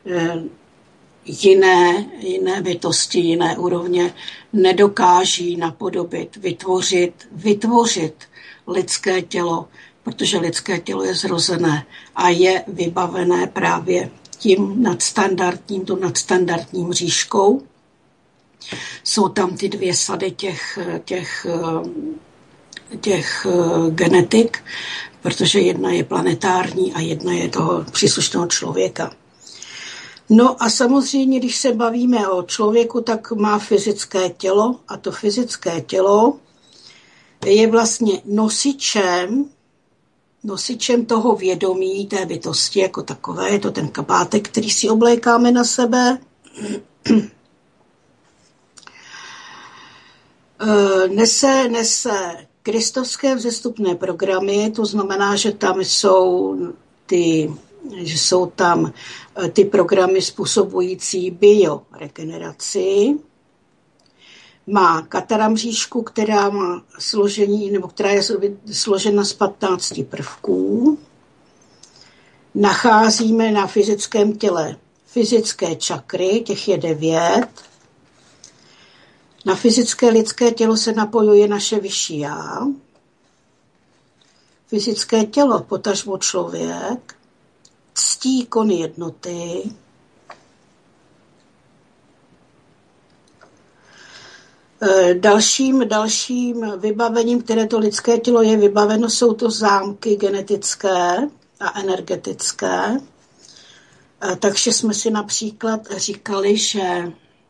D: jiné, jiné bytosti, jiné úrovně nedokáží napodobit, vytvořit, vytvořit lidské tělo, protože lidské tělo je zrozené a je vybavené právě tím nadstandardním, tu nadstandardním říškou. Jsou tam ty dvě sady těch, těch, těch genetik, protože jedna je planetární a jedna je toho příslušného člověka. No a samozřejmě, když se bavíme o člověku, tak má fyzické tělo a to fyzické tělo je vlastně nosičem, nosičem toho vědomí té bytosti jako takové. Je to ten kabátek, který si oblékáme na sebe. Nese, nese kristovské vzestupné programy, to znamená, že tam jsou ty, že jsou tam ty programy způsobující bioregeneraci. Má kataramříšku, která má složení, nebo která je složena z patnácti prvků. Nacházíme na fyzickém těle fyzické čakry, těch je devět. Na fyzické lidské tělo se napojuje naše vyšší já. Fyzické tělo, potažmo člověk, ctí kony jednoty. Dalším, dalším vybavením, které to lidské tělo je vybaveno, jsou to zámky genetické a energetické. Takže jsme si například říkali, že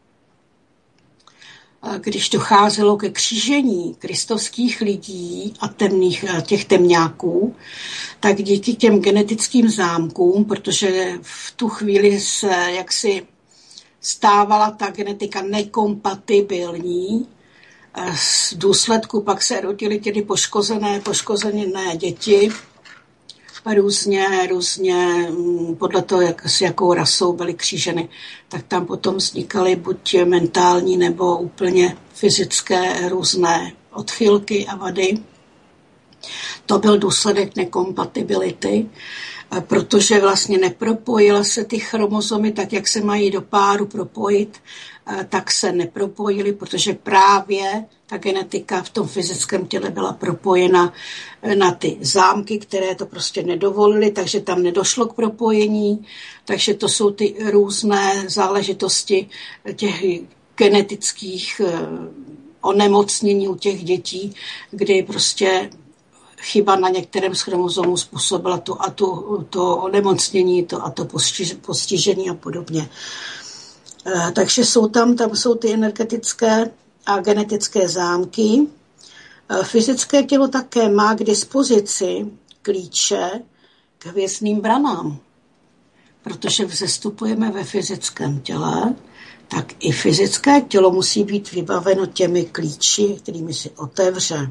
D: když docházelo ke křížení kristovských lidí a temných, těch temňáků, tak díky těm genetickým zámkům, protože v tu chvíli se jaksi stávala ta genetika nekompatibilní, z důsledku pak se rodily tedy poškozené, poškozené děti, různě, různě podle toho, jak, s jakou rasou byly kříženy, tak tam potom vznikaly buď mentální nebo úplně fyzické různé odchylky a vady. To byl důsledek nekompatibility protože vlastně nepropojila se ty chromozomy tak, jak se mají do páru propojit, tak se nepropojily, protože právě ta genetika v tom fyzickém těle byla propojena na ty zámky, které to prostě nedovolily, takže tam nedošlo k propojení. Takže to jsou ty různé záležitosti těch genetických onemocnění u těch dětí, kdy prostě chyba na některém z chromozomů způsobila tu a tu, to onemocnění to a to postižení a podobně. Takže jsou tam, tam jsou ty energetické a genetické zámky. Fyzické tělo také má k dispozici klíče k hvězdným branám. Protože vzestupujeme ve fyzickém těle, tak i fyzické tělo musí být vybaveno těmi klíči, kterými si otevře.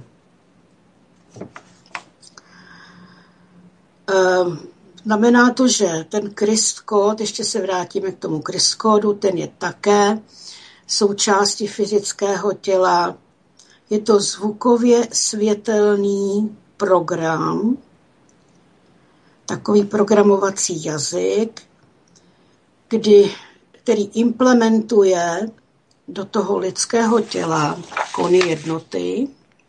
D: Znamená to, že ten Krist kód, ještě se vrátíme k tomu Krist kódu, ten je také součástí fyzického těla. Je to zvukově světelný program, takový programovací jazyk, kdy, který implementuje do toho lidského těla kódy jednoty.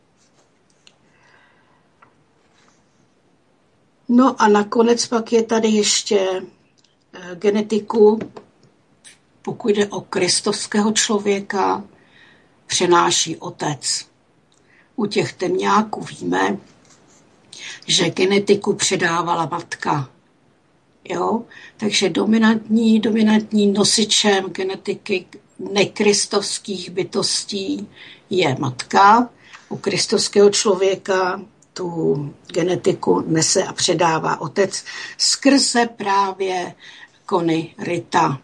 D: No a nakonec pak je tady ještě genetiku, pokud jde o kristovského člověka, přenáší otec. U těch temňáků víme, že genetiku předávala matka. Jo? Takže dominantní, dominantní nosičem genetiky nekristovských bytostí je matka. U kristovského člověka tu genetiku nese a předává otec skrze právě kony Rita.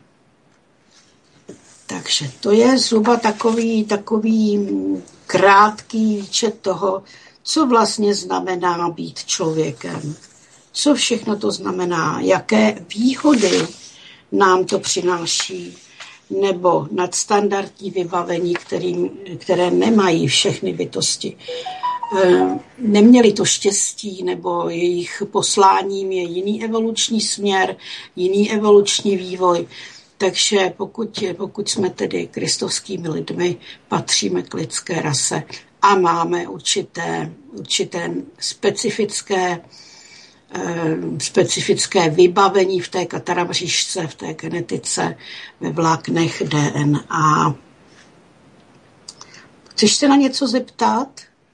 D: Takže to je zhruba takový, takový krátký výčet toho, co vlastně znamená být člověkem. Co všechno to znamená, jaké výhody nám to přináší, nebo nadstandardní vybavení, kterým, které nemají všechny bytosti. Neměli to štěstí, nebo jejich posláním je jiný evoluční směr, jiný evoluční vývoj. Takže pokud, pokud jsme tedy kristovskými lidmi, patříme k lidské rase a máme určité, určité specifické, eh, specifické vybavení v té kataramřížce, v té genetice, ve vláknech D N A. Chceš se na něco zeptat?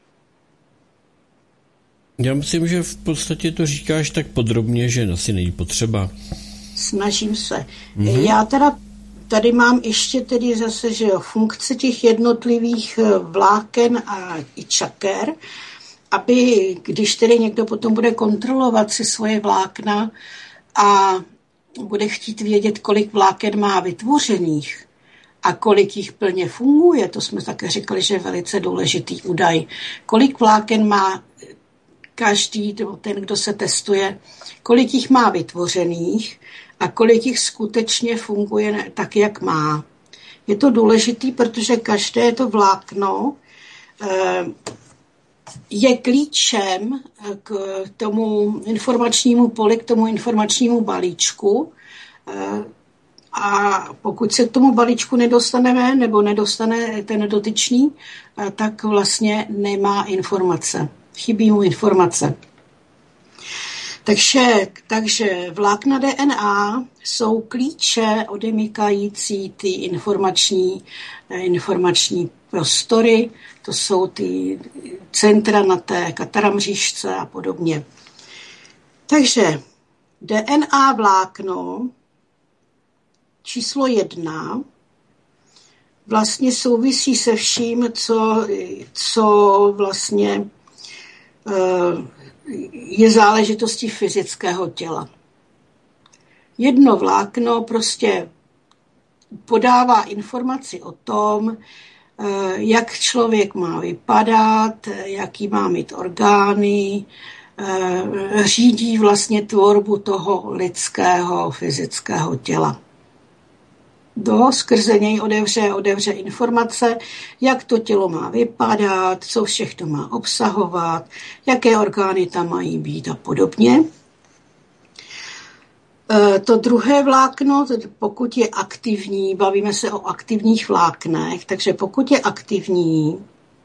C: Já myslím, že v podstatě to říkáš tak podrobně, že asi není potřeba.
D: Snažím se. Mm-hmm. Já teda tady mám ještě tedy zase, že jo, funkce těch jednotlivých vláken a i čaker, aby když tedy někdo potom bude kontrolovat si svoje vlákna a bude chtít vědět, kolik vláken má vytvořených a kolik jich plně funguje, to jsme také říkali, že je velice důležitý údaj, kolik vláken má každý, ten, kdo se testuje, kolik jich má vytvořených a kolik jich skutečně funguje tak, jak má. Je to důležitý, protože každé to vlákno je klíčem k tomu informačnímu poli, k tomu informačnímu balíčku. A pokud se k tomu balíčku nedostaneme, nebo nedostane ten dotyčný, tak vlastně nemá informace. Chybí mu informace. Takže, takže vlákna D N A jsou klíče odemykající ty informační, informační prostory, to jsou ty centra na té kataramřížce a podobně. Takže D N A vlákno číslo jedna vlastně souvisí se vším, co, co vlastně je záležitostí fyzického těla. Jedno vlákno prostě podává informaci o tom, jak člověk má vypadat, jaký má mít orgány, řídí vlastně tvorbu toho lidského fyzického těla. Do skrze něj odevře, odevře informace, jak to tělo má vypadat, co všechno má obsahovat, jaké orgány tam mají být a podobně. To druhé vlákno, pokud je aktivní, bavíme se o aktivních vláknech, takže pokud je aktivní,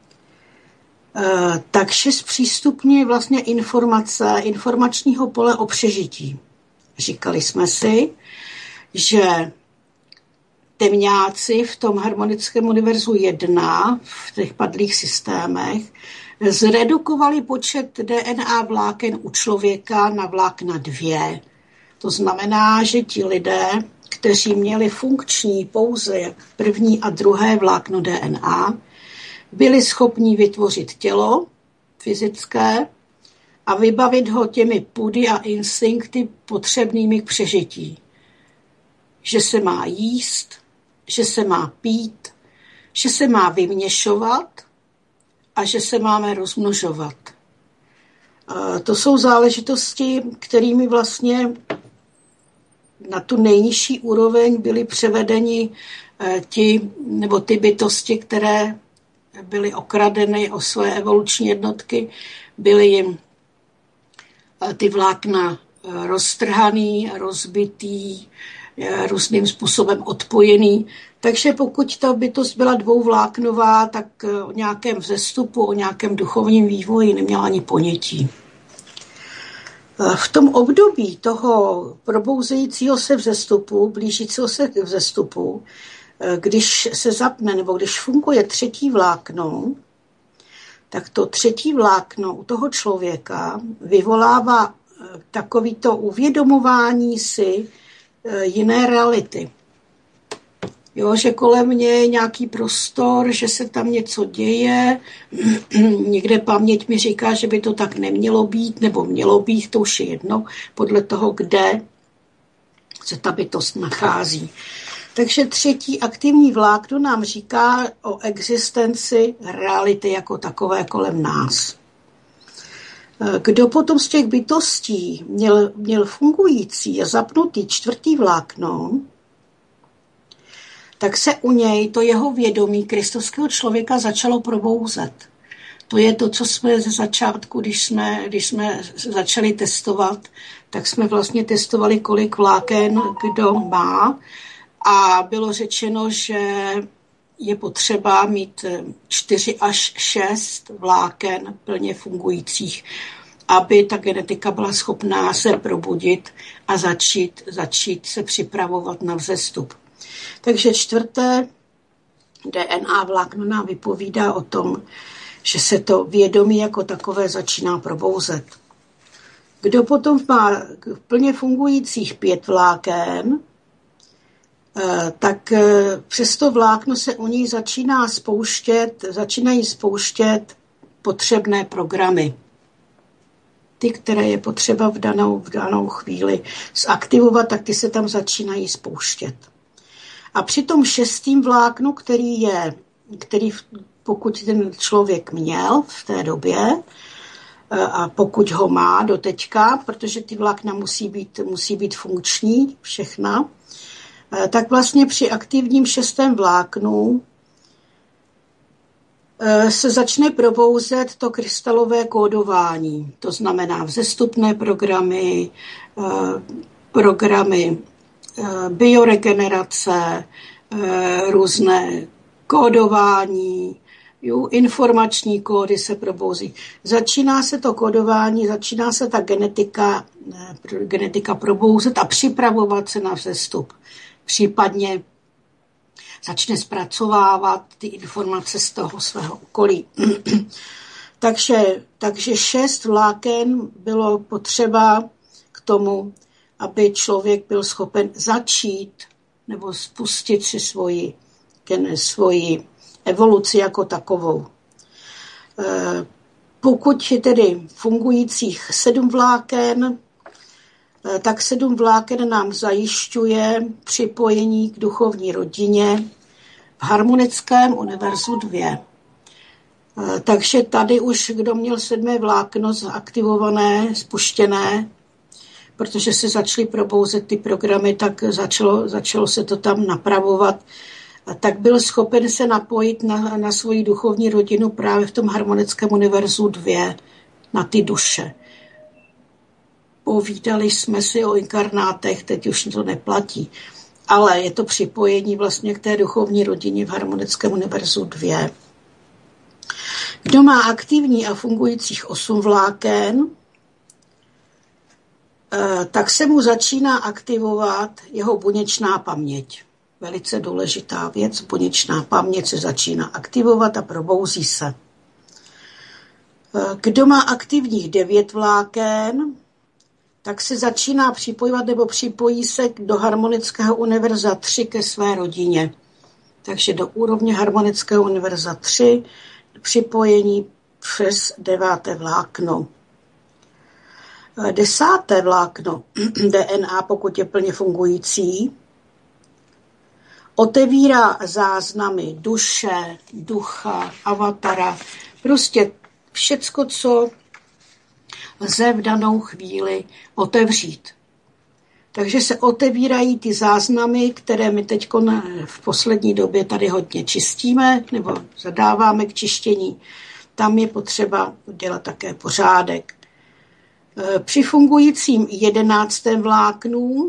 D: takže zpřístupňuje vlastně informace informačního pole o přežití. Říkali jsme si, že temňáci v tom harmonickém univerzu jedna, v těch padlých systémech, zredukovali počet D N A vláken u člověka na vlákna dvě. To znamená, že ti lidé, kteří měli funkční pouze první a druhé vlákno D N A, byli schopni vytvořit tělo fyzické a vybavit ho těmi pudy a instinkty potřebnými k přežití. Že se má jíst, že se má pít, že se má vyměšovat a že se máme rozmnožovat. To jsou záležitosti, kterými vlastně na tu nejnižší úroveň byly převedeni ti, nebo ty bytosti, které byly okradeny o své evoluční jednotky, byly jim ty vlákna roztrhaný, rozbitý, různým způsobem odpojený. Takže pokud ta bytost byla dvouvláknová, tak o nějakém vzestupu, o nějakém duchovním vývoji neměla ani ponětí. V tom období toho probouzejícího se vzestupu, blížícího se k vzestupu, když se zapne nebo když funguje třetí vlákno, tak to třetí vlákno u toho člověka vyvolává takovýto uvědomování si jiné reality. Jo, že kolem mě je nějaký prostor, že se tam něco děje, někde paměť mi říká, že by to tak nemělo být, nebo mělo být, to už je jedno, podle toho, kde se ta bytost nachází. Takže třetí aktivní vlákno nám říká o existenci reality jako takové kolem nás. Kdo potom z těch bytostí měl, měl fungující a zapnutý čtvrtý vlákno, tak se u něj to jeho vědomí kristovského člověka začalo probouzet. To je to, co jsme ze začátku, když jsme, když jsme začali testovat, tak jsme vlastně testovali, kolik vláken kdo má a bylo řečeno, že je potřeba mít čtyři až šest vláken plně fungujících, aby ta genetika byla schopná se probudit a začít, začít se připravovat na vzestup. Takže čtvrté D N A vlákno nám vypovídá o tom, že se to vědomí jako takové začíná probouzet. Kdo potom má plně fungujících pět vláken, tak přes to vlákno se u ní začíná spouštět, začínají spouštět potřebné programy. Ty, které je potřeba v danou, v danou chvíli zaktivovat, tak ty se tam začínají spouštět. A při tom šestým vláknu, který je, který pokud ten člověk měl v té době, a pokud ho má doteďka, protože ty vlákna musí být, musí být funkční, všechna, tak vlastně při aktivním šestém vláknu se začne probouzet to krystalové kódování. To znamená vzestupné programy, programy bioregenerace, různé kódování, jo, informační kódy se probouzí. Začíná se to kódování, začíná se ta genetika, genetika probouzet a připravovat se na vzestup. Případně začne zpracovávat ty informace z toho svého okolí. takže, takže šest vláken bylo potřeba k tomu, aby člověk byl schopen začít nebo spustit si svoji, svoji evoluci jako takovou. Pokud je tedy fungujících sedm vláken, tak sedm vláken nám zajišťuje připojení k duchovní rodině v harmonickém univerzu dvě. Takže tady už, kdo měl sedmé vlákno zaktivované, spuštěné, protože se začaly probouzet ty programy, tak začalo, začalo se to tam napravovat, tak byl schopen se napojit na, na svoji duchovní rodinu právě v tom harmonickém univerzu dvě, na ty duše. povídali jsme si o inkarnátech, teď už to neplatí, ale je to připojení vlastně k té duchovní rodině v harmonickém univerzu dva. Kdo má aktivní a fungujících osm vláken, tak se mu začíná aktivovat jeho buněčná paměť. Velice důležitá věc, buněčná paměť se začíná aktivovat a probouzí se. Kdo má aktivních devět vláken, tak se začíná připojovat nebo připojí se do harmonického univerza tři ke své rodině. Takže do úrovně harmonického univerza tři připojení přes deváté vlákno. Desáté vlákno D N A, pokud je plně fungující, otevírá záznamy duše, ducha, avatara, prostě všecko, co lze v danou chvíli otevřít. Takže se otevírají ty záznamy, které my teď v poslední době tady hodně čistíme nebo zadáváme k čištění. Tam je potřeba dělat také pořádek. Při fungujícím jedenáctém vláknu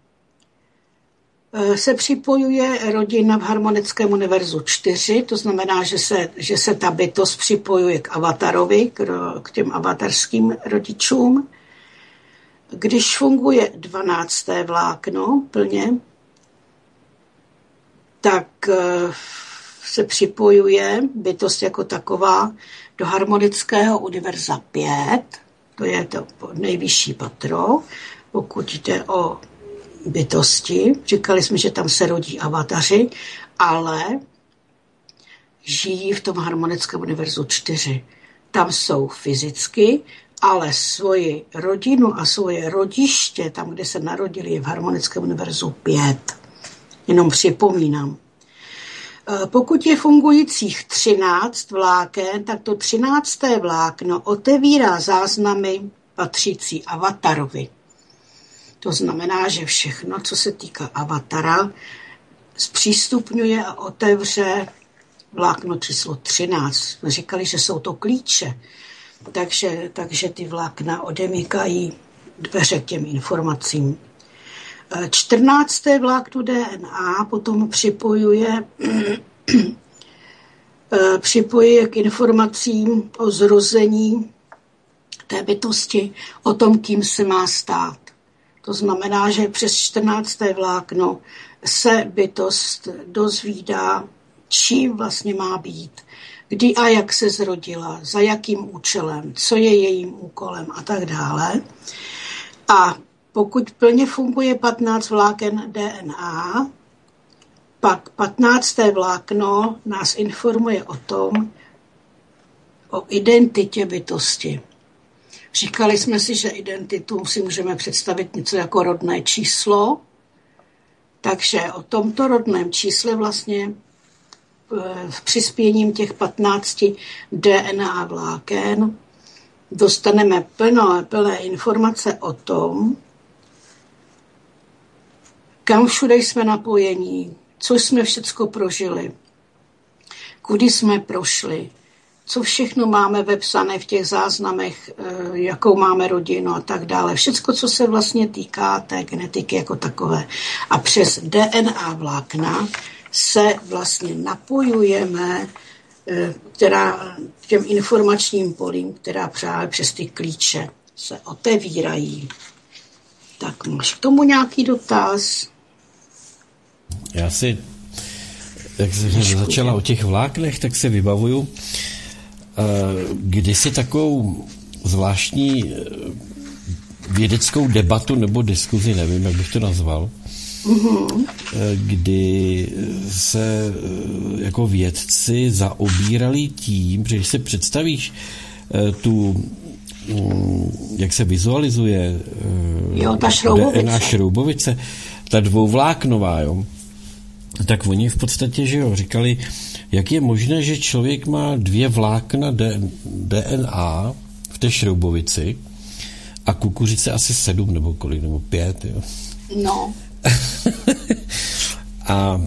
D: se připojuje rodina v harmonickém univerzu čtyři, to znamená, že se, že se ta bytost připojuje k avatarovi, k, k těm avatarským rodičům. Když funguje dvanácté vlákno plně, tak se připojuje bytost jako taková do harmonického univerza pět, to je to nejvyšší patro, pokud jde o bytosti. Říkali jsme, že tam se rodí avataři, ale žijí v tom harmonickém univerzu čtyři. Tam jsou fyzicky, ale svoji rodinu a svoje rodiště, tam, kde se narodili, je v harmonickém univerzu pět. Jenom připomínám. Pokud je fungujících třináct vláken, tak to třinácté vlákno otevírá záznamy patřící avatarovi. To znamená, že všechno, co se týká avatara, zpřístupňuje a otevře vlákno číslo třináct. Jsme říkali, že jsou to klíče, takže, takže ty vlákna odemykají dveře k těm informacím. čtrnácté vlákno D N A potom připojuje, připojuje k informacím o zrození té bytosti, o tom, kým se má stát. To znamená, že přes čtrnácté vlákno se bytost dozvídá, čím vlastně má být, kdy a jak se zrodila, za jakým účelem, co je jejím úkolem a tak dále. A pokud plně funguje patnáct vláken D N A, pak patnácté vlákno nás informuje o tom, o identitě bytosti. Říkali jsme si, že identitu si můžeme představit něco jako rodné číslo, takže o tomto rodném čísle vlastně přispěním těch patnácti D N A vláken dostaneme plno, plné informace o tom, kam všude jsme napojení, co jsme všecko prožili, kudy jsme prošli, co všechno máme vepsané v těch záznamech, jakou máme rodinu a tak dále. Všecko, co se vlastně týká té genetiky jako takové. A přes D N A vlákna se vlastně napojujeme která, těm informačním polím, která právě přes ty klíče se otevírají. Tak máš k tomu nějaký dotaz?
C: Já si, jak jsi začala o těch vláknech, tak se vybavuju kdysi takovou zvláštní vědeckou debatu nebo diskuzi, nevím, jak bych to nazval, mm-hmm. kdy se jako vědci zaobírali tím, že když se představíš tu, jak se vizualizuje
D: jo, ta šroubovice.
C: D N A šroubovice, ta dvouvláknová, jo, tak oni v podstatě, že jo, říkali, jak je možné, že člověk má dvě vlákna D N A v té šroubovici a kukuřice asi sedm nebo kolik, nebo pět, jo.
D: No.
C: A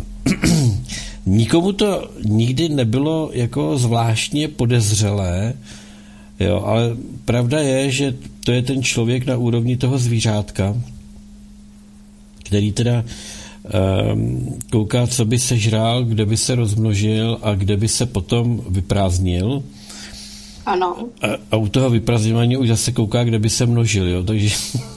C: nikomu to nikdy nebylo jako zvláštně podezřelé, Jo, ale pravda je, že to je ten člověk na úrovni toho zvířátka, který teda um, kouká, co by se žrál, kde by se rozmnožil a kde by se potom vyprázdnil.
D: Ano.
C: A, a u toho vyprázdňování už zase kouká, kde by se množil, jo, takže...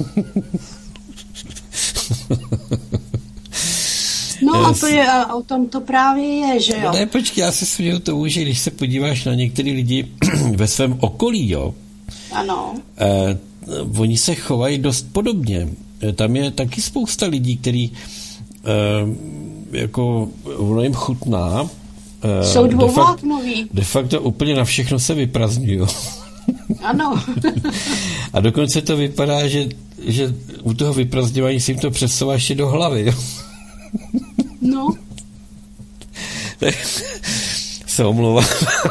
D: No a to je, a o tom to právě je, že jo?
C: Ne, počkej, já si směju tomu, že když se podíváš na některý lidi ve svém okolí, jo,
D: ano.
C: Eh, oni se chovají dost podobně. Tam je taky spousta lidí, který eh, jako ono jim chutná.
D: Eh, Jsou dvouvláknoví.
C: De facto úplně na všechno se vyprazňují.
D: Ano.
C: A dokonce to vypadá, že, že u toho vyprazňování si jim to přesouvá ještě do hlavy, jo.
D: No.
C: Se omlouvám.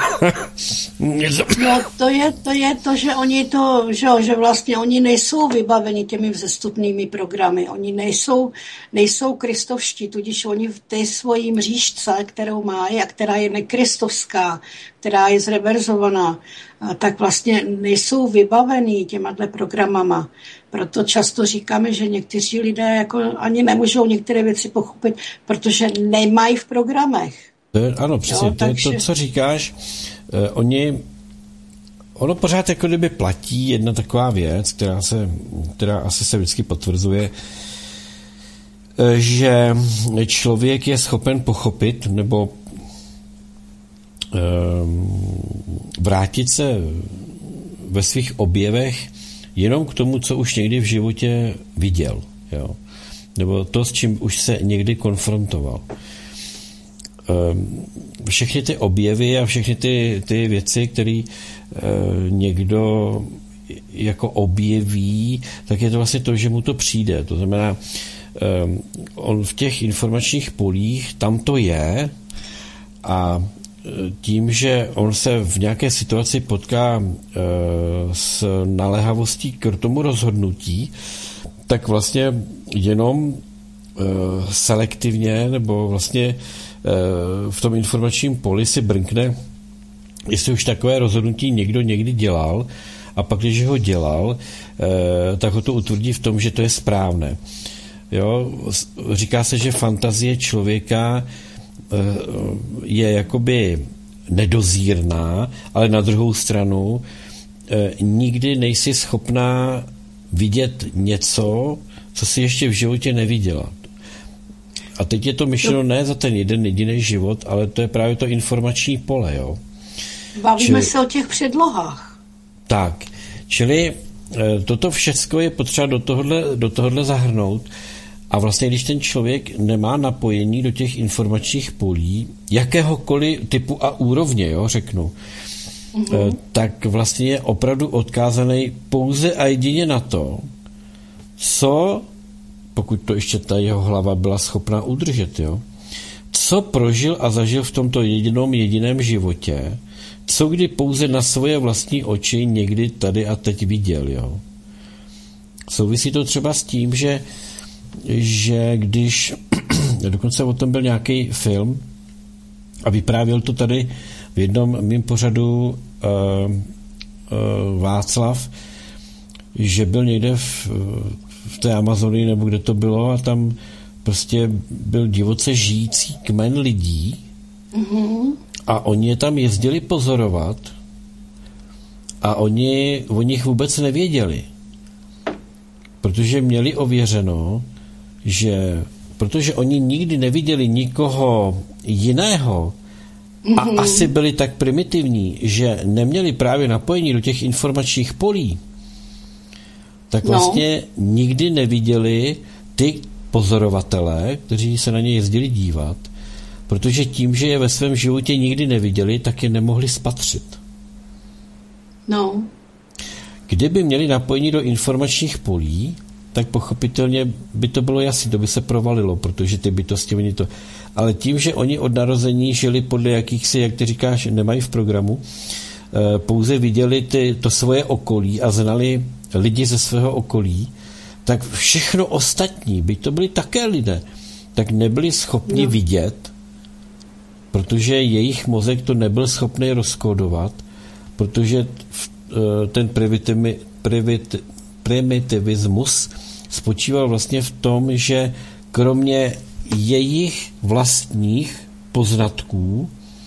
D: No to je, to je to, že oni to, že, že vlastně oni nejsou vybaveni těmi vzestupnými programy, oni nejsou, nejsou kristovští, tudíž oni v té svojí mřížce, kterou mají a která je nekristovská, která je zreverzovaná, tak vlastně nejsou vybavení těmahle programama. Proto často říkáme, že někteří lidé jako ani nemůžou některé věci pochopit, protože nemají v programech.
C: To je, ano, přesně, jo, to takže... je to, co říkáš. Eh, oni, ono pořád jako kdyby platí jedna taková věc, která se, která asi se vždycky potvrzuje, eh, že člověk je schopen pochopit nebo eh, vrátit se ve svých objevech jenom k tomu, co už někdy v životě viděl, jo? Nebo to, s čím už se někdy konfrontoval. Všechny ty objevy a všechny ty, ty věci, které eh, někdo jako objeví, tak je to vlastně to, že mu to přijde. To znamená, eh, on v těch informačních polích, tam to je a tím, že on se v nějaké situaci potká eh, s naléhavostí k tomu rozhodnutí, tak vlastně jenom eh, selektivně nebo vlastně v tom informačním poli si brnkne, jestli už takové rozhodnutí někdo někdy dělal a pak, když ho dělal, tak ho to utvrdí v tom, že to je správné. Jo? Říká se, že fantazie člověka je jakoby nedozírná, ale na druhou stranu nikdy nejsi schopná vidět něco, co si ještě v životě neviděla. A teď je to myšleno ne za ten jeden jediný život, ale to je právě to informační pole, jo.
D: Bavíme čili, se o těch předlohách.
C: Tak, čili toto všecko je potřeba do tohohle, do tohohle zahrnout a vlastně, když ten člověk nemá napojení do těch informačních polí, jakéhokoliv typu a úrovně, jo, řeknu, mm-hmm. tak vlastně je opravdu odkázaný pouze a jedině na to, co pokud to ještě ta jeho hlava byla schopná udržet, jo. Co prožil a zažil v tomto jedinom jediném životě, co kdy pouze na svoje vlastní oči někdy tady a teď viděl, jo. Souvisí to třeba s tím, že, že když, dokonce o tom byl nějaký film a vyprávěl to tady v jednom mým pořadu uh, uh, Václav, že byl někde v v té Amazonii, nebo kde to bylo, a tam prostě byl divoce žijící kmen lidí mm-hmm. a oni je tam jezdili pozorovat a oni o nich vůbec nevěděli. Protože měli ověřeno, že protože oni nikdy neviděli nikoho jiného mm-hmm. a asi byli tak primitivní, že neměli právě napojení do těch informačních polí, tak vlastně no. nikdy neviděli ty pozorovatelé, kteří se na ně jezdili dívat, protože tím, že je ve svém životě nikdy neviděli, tak je nemohli spatřit.
D: No.
C: Kdyby měli napojení do informačních polí, tak pochopitelně by to bylo jasné, to by se provalilo, protože ty bytosti, oni to... Ale tím, že oni od narození žili podle jakýchsi, jak ty říkáš, nemají v programu, pouze viděli ty, to svoje okolí a znali lidi ze svého okolí, tak všechno ostatní, byť to byli také lidé, tak nebyli schopni no. vidět, protože jejich mozek to nebyl schopný rozkódovat, protože ten primitiv, primitiv, primitivismus spočíval vlastně v tom, že kromě jejich vlastních poznatků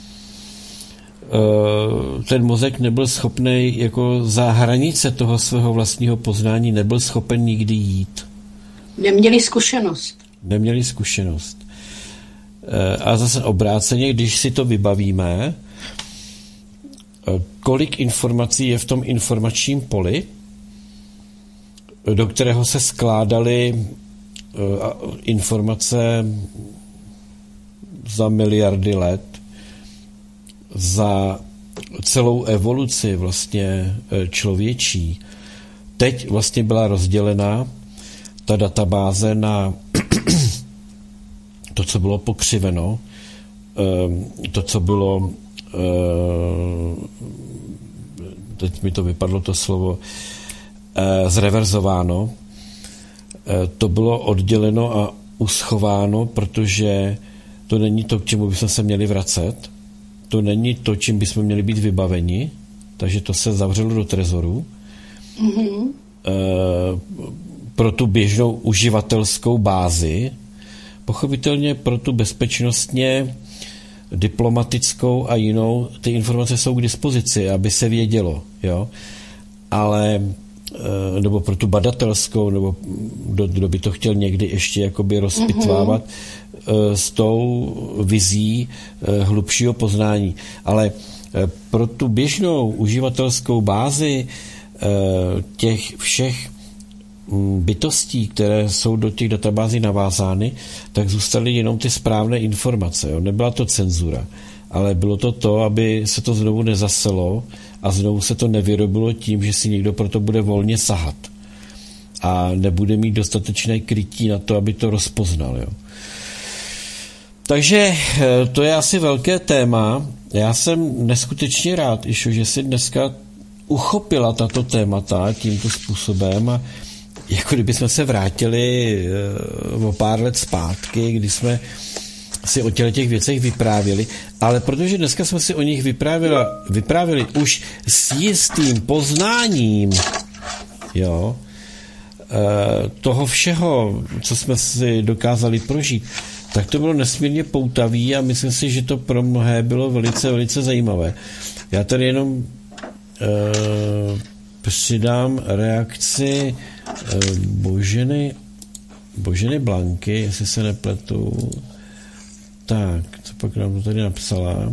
C: ten mozek nebyl schopný jako za hranice toho svého vlastního poznání nebyl schopen nikdy jít.
D: Neměli zkušenost.
C: Neměli zkušenost. A zase obráceně, když si to vybavíme, kolik informací je v tom informačním poli, do kterého se skládaly informace za miliardy let, za celou evoluci vlastně člověčí. Teď vlastně byla rozdělená ta databáze na to, co bylo pokřiveno, to, co bylo, teď mi to vypadlo to slovo, zreverzováno, to bylo odděleno a uschováno, protože to není to, k čemu bychom se měli vracet, to není to, čím bychom měli být vybaveni, takže to se zavřelo do trezoru. Mm-hmm. Pro tu běžnou uživatelskou bázi, pochopitelně pro tu bezpečnostně diplomatickou a jinou, ty informace jsou k dispozici, aby se vědělo, jo, ale nebo pro tu badatelskou, nebo kdo, kdo by to chtěl někdy ještě jakoby rozpitvávat mm-hmm. s tou vizí hlubšího poznání. Ale pro tu běžnou uživatelskou bázi těch všech bytostí, které jsou do těch databází navázány, tak zůstaly jenom ty správné informace. Jo? Nebyla to cenzura, ale bylo to to, aby se to znovu nezaselo a znovu se to nevyrobilo tím, že si někdo proto bude volně sahat a nebude mít dostatečné krytí na to, aby to rozpoznal. Jo? Takže to je asi velké téma. Já jsem neskutečně rád, Išo, že si dneska uchopila tato témata tímto způsobem a jako kdyby jsme se vrátili o pár let zpátky, kdy jsme si o těch věcech vyprávěli, ale protože dneska jsme si o nich vyprávěli, vyprávěli už s jistým poznáním, jo, toho všeho, co jsme si dokázali prožít, tak to bylo nesmírně poutavý a myslím si, že to pro mnohé bylo velice, velice zajímavé. Já tady jenom uh, přidám reakci uh, Boženy, Boženy Blanky, jestli se nepletu. Tak, co pak nám to tady napsala? Uh,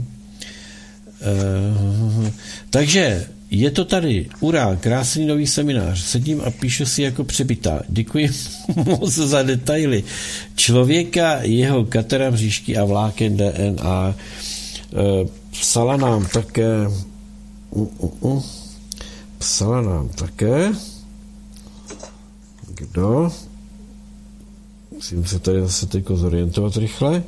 C: takže je to tady, urá, krásný nový seminář. Sedím a píšu si jako přebytá. Děkuji moc za detaily. Člověka, jeho katera, bříšky a vláken D N A. Uh, psala nám také uh, uh, uh. psala nám také kdo? Musím se tady zase teďko zorientovat rychle.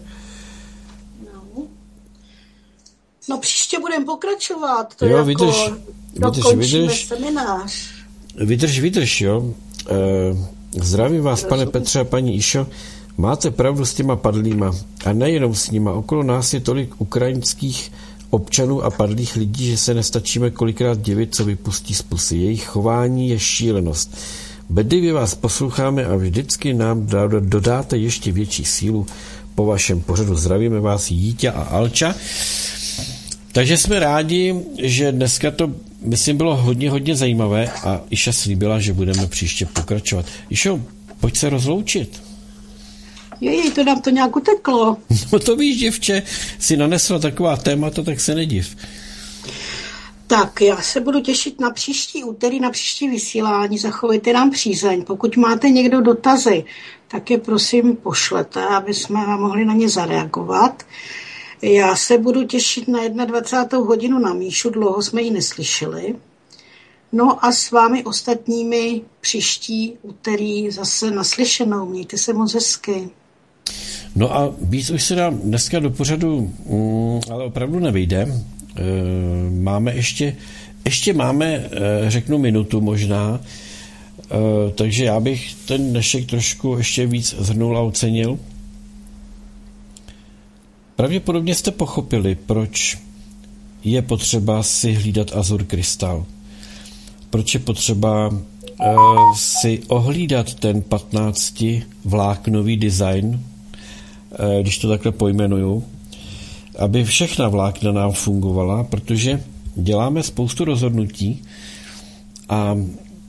D: No příště budeme pokračovat. To
C: jo,
D: jako
C: vydrž, vydrž, vydrž,
D: seminář.
C: Vydrž, vydrž, jo. E, zdravím vás, pane Petře a paní Išo. Máte pravdu s těma padlýma. A nejenom s nima. Okolo nás je tolik ukrajinských občanů a padlých lidí, že se nestačíme kolikrát divit, co vypustí z pusy. Jejich chování je šílenost. Bedlivě vás posloucháme a vždycky nám dodáte ještě větší sílu po vašem pořadu. Zdravíme vás Jítě a Alča. Takže jsme rádi, že dneska to, myslím, bylo hodně, hodně zajímavé a Iša slíbila, že budeme příště pokračovat. Išo, pojď se rozloučit.
D: Jej, to nám to nějak uteklo.
C: No to víš, děvče, si nanesla taková témata, tak se nediv.
D: Tak, já se budu těšit na příští úterý, na příští vysílání. Zachovejte nám přízeň. Pokud máte někdo dotazy, tak je prosím pošlete, aby jsme vám mohli na ně zareagovat. Já se budu těšit na dvacátou jednu hodinu na Míšu, dlouho jsme ji neslyšeli. No a s vámi ostatními příští úterý zase naslyšenou. Mějte se moc hezky.
C: No a víc už se nám dneska do pořadu, mm, ale opravdu nevejde. E, máme ještě, ještě máme, e, řeknu minutu možná, e, takže já bych ten dnešek trošku ještě víc zhrnul a ocenil. Pravděpodobně jste pochopili, proč je potřeba si hlídat azur krystal. proč je potřeba uh, si ohlídat ten patnáctivláknový design, uh, když to takhle pojmenuju, aby všechna vlákna nám fungovala, protože děláme spoustu rozhodnutí a uh,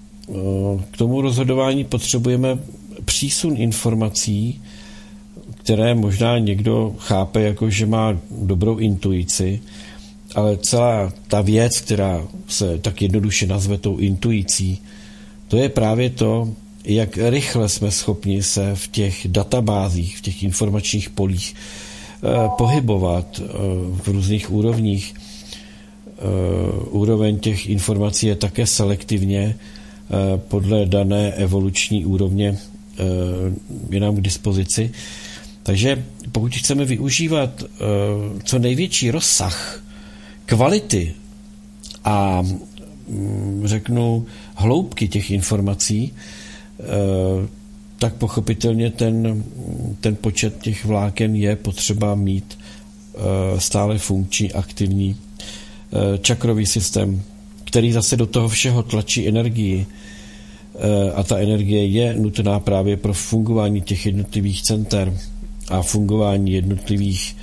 C: k tomu rozhodování potřebujeme přísun informací, které možná někdo chápe jako, že má dobrou intuici, ale celá ta věc, která se tak jednoduše nazve tou intuicí, to je právě to, jak rychle jsme schopni se v těch databázích, v těch informačních polích eh, pohybovat eh, v různých úrovních. Eh, úroveň těch informací je také selektivně eh, podle dané evoluční úrovně eh, je nám k dispozici. Takže pokud chceme využívat uh, co největší rozsah kvality a um, řeknu hloubky těch informací, uh, tak pochopitelně ten, ten počet těch vláken je potřeba mít uh, stále funkční, aktivní uh, čakrový systém, který zase do toho všeho tlačí energii uh, a ta energie je nutná právě pro fungování těch jednotlivých center a fungování jednotlivých,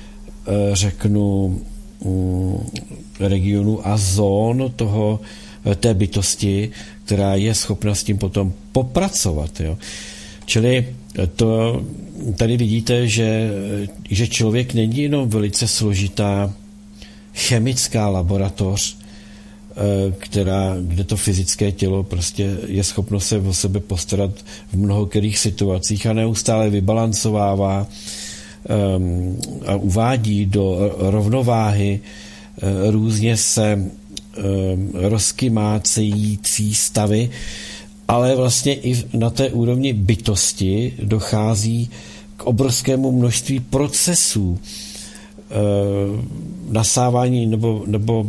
C: řeknu, regionů a zón toho, té bytosti, která je schopna s tím potom popracovat. Jo. Čili to, tady vidíte, že, že člověk není jenom velice složitá chemická laboratoř, která, kde to fyzické tělo prostě je schopno se o sebe postarat v mnohokerých situacích a neustále vybalancovává um, a uvádí do rovnováhy uh, různě se um, rozkymácející stavy, ale vlastně i na té úrovni bytosti dochází k obrovskému množství procesů uh, nasávání nebo, nebo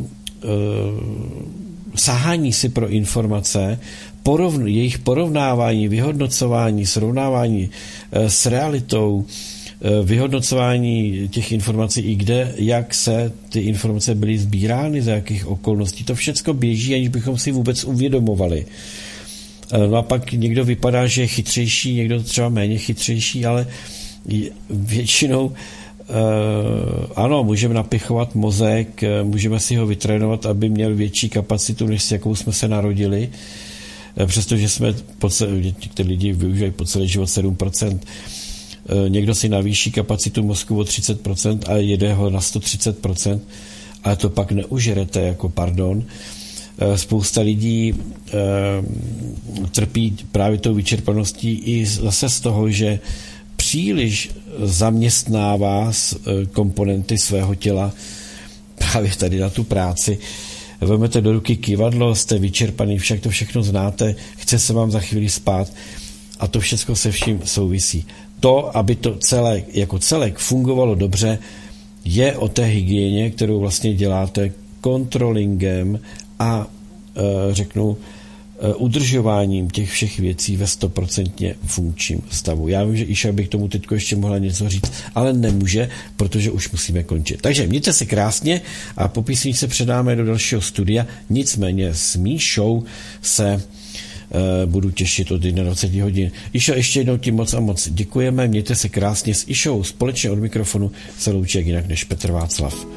C: sahání si pro informace, porovn, jejich porovnávání, vyhodnocování, srovnávání s realitou, vyhodnocování těch informací i kde, jak se ty informace byly sbírány, za jakých okolností. To všecko běží, aniž bychom si vůbec uvědomovali. No a pak někdo vypadá, že je chytřejší, někdo třeba méně chytřejší, ale většinou Uh, ano, můžeme napichovat mozek, můžeme si ho vytrénovat, aby měl větší kapacitu, než s jakou jsme se narodili, uh, přestože jsme po celé, někteří lidi využívají po celý život sedm procent. Uh, někdo si navýší kapacitu mozku o třicet procent a jede ho na sto třicet procent, ale to pak neužerete jako pardon. Uh, spousta lidí uh, trpí právě tou vyčerpaností i zase z toho, že příliš zaměstnává komponenty svého těla právě tady na tu práci. Vezmete do ruky kyvadlo, jste vyčerpaný, však to všechno znáte, chce se vám za chvíli spát a to všechno se vším souvisí. To, aby to celé, jako celek fungovalo dobře, je o té hygieně, kterou vlastně děláte kontrolingem a řeknu udržováním těch všech věcí ve stoprocentně funkčním stavu. Já vím, že Iša bych tomu teď ještě mohla něco říct, ale nemůže, protože už musíme končit. Takže mějte se krásně a po písničce předáme do dalšího studia. Nicméně s Míšou se uh, budu těšit od dvacet jedna hodin. Išo, ještě jednou ti moc a moc děkujeme. Mějte se krásně s Išou. Společně od mikrofonu se loučí jak jinak než Petr Václav.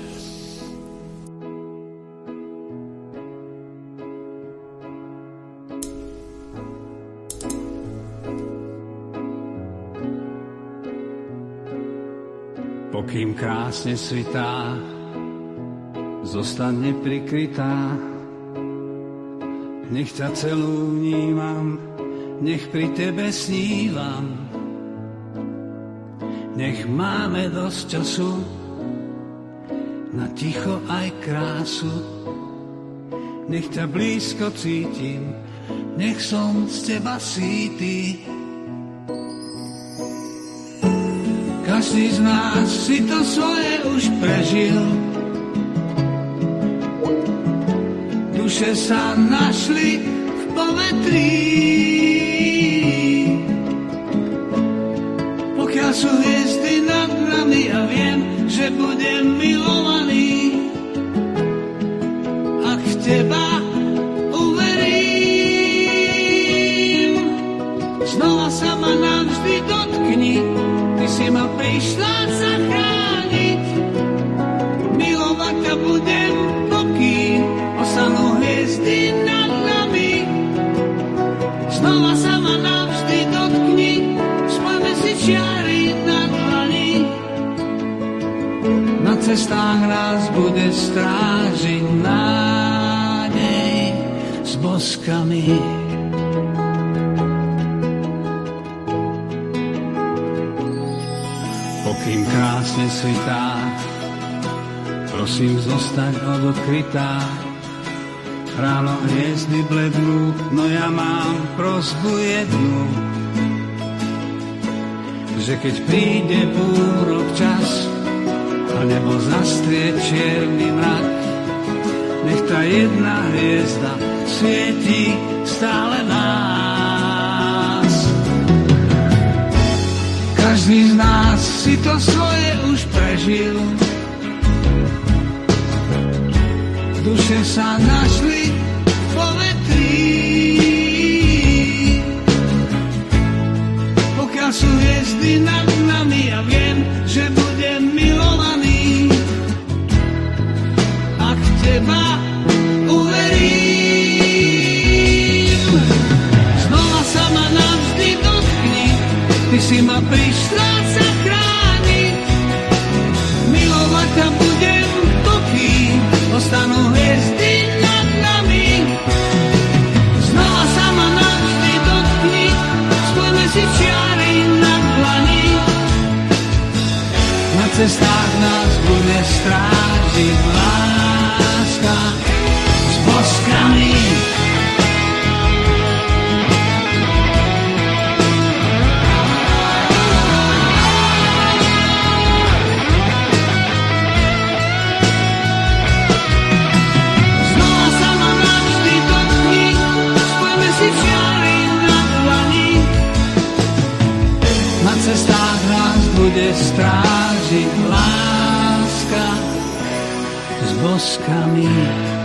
F: Pokým krásne svitá, zostane prikrytá. Nech ťa celú vnímam, nech pri tebe snívam. Nech máme dosť času na ticho aj krásu. Nech ťa blízko cítim, nech som z teba sýty. Každý z nás si to svoje už prežil. Duše sa našli v povetrí. Pokiaľ sú hviezdy nad nami a viem, že budem milovaný, ak v teba uverím. prišla zachrániť. Milovať ťa budem, pokým ostanú hviezdy nad nami. Znova sa ma navždy dotkni, spojme si čiary na dlani. Na cestách nás bude strážiť nádej s boskami. Pokým krásne svitá, prosím zostať odkrytá. Ráno hviezdy blednú, no ja mám prosbu jednu, že keď príde búrok čas a nebo zastrie čierny mrak, nech tá jedna hviezda svieti stále nás. Každý z nás si to svoje už prežil, duše sa našli v povetrí. Pokiaľ sú hviezdy nad nami, ja viem, že budem milovaný. Ak teba uverím, znova sa ma navždy dotkni, ty si ma prišla zachrániť. Milovať ťa budem, pokým ostanú hviezdy nad nami. Znova sa ma navždy dotkni, spojme si čiary na dlani. Na cestách nás bude strážiť láska s boskami. Na cestách nás bude strážiť láska s boskami.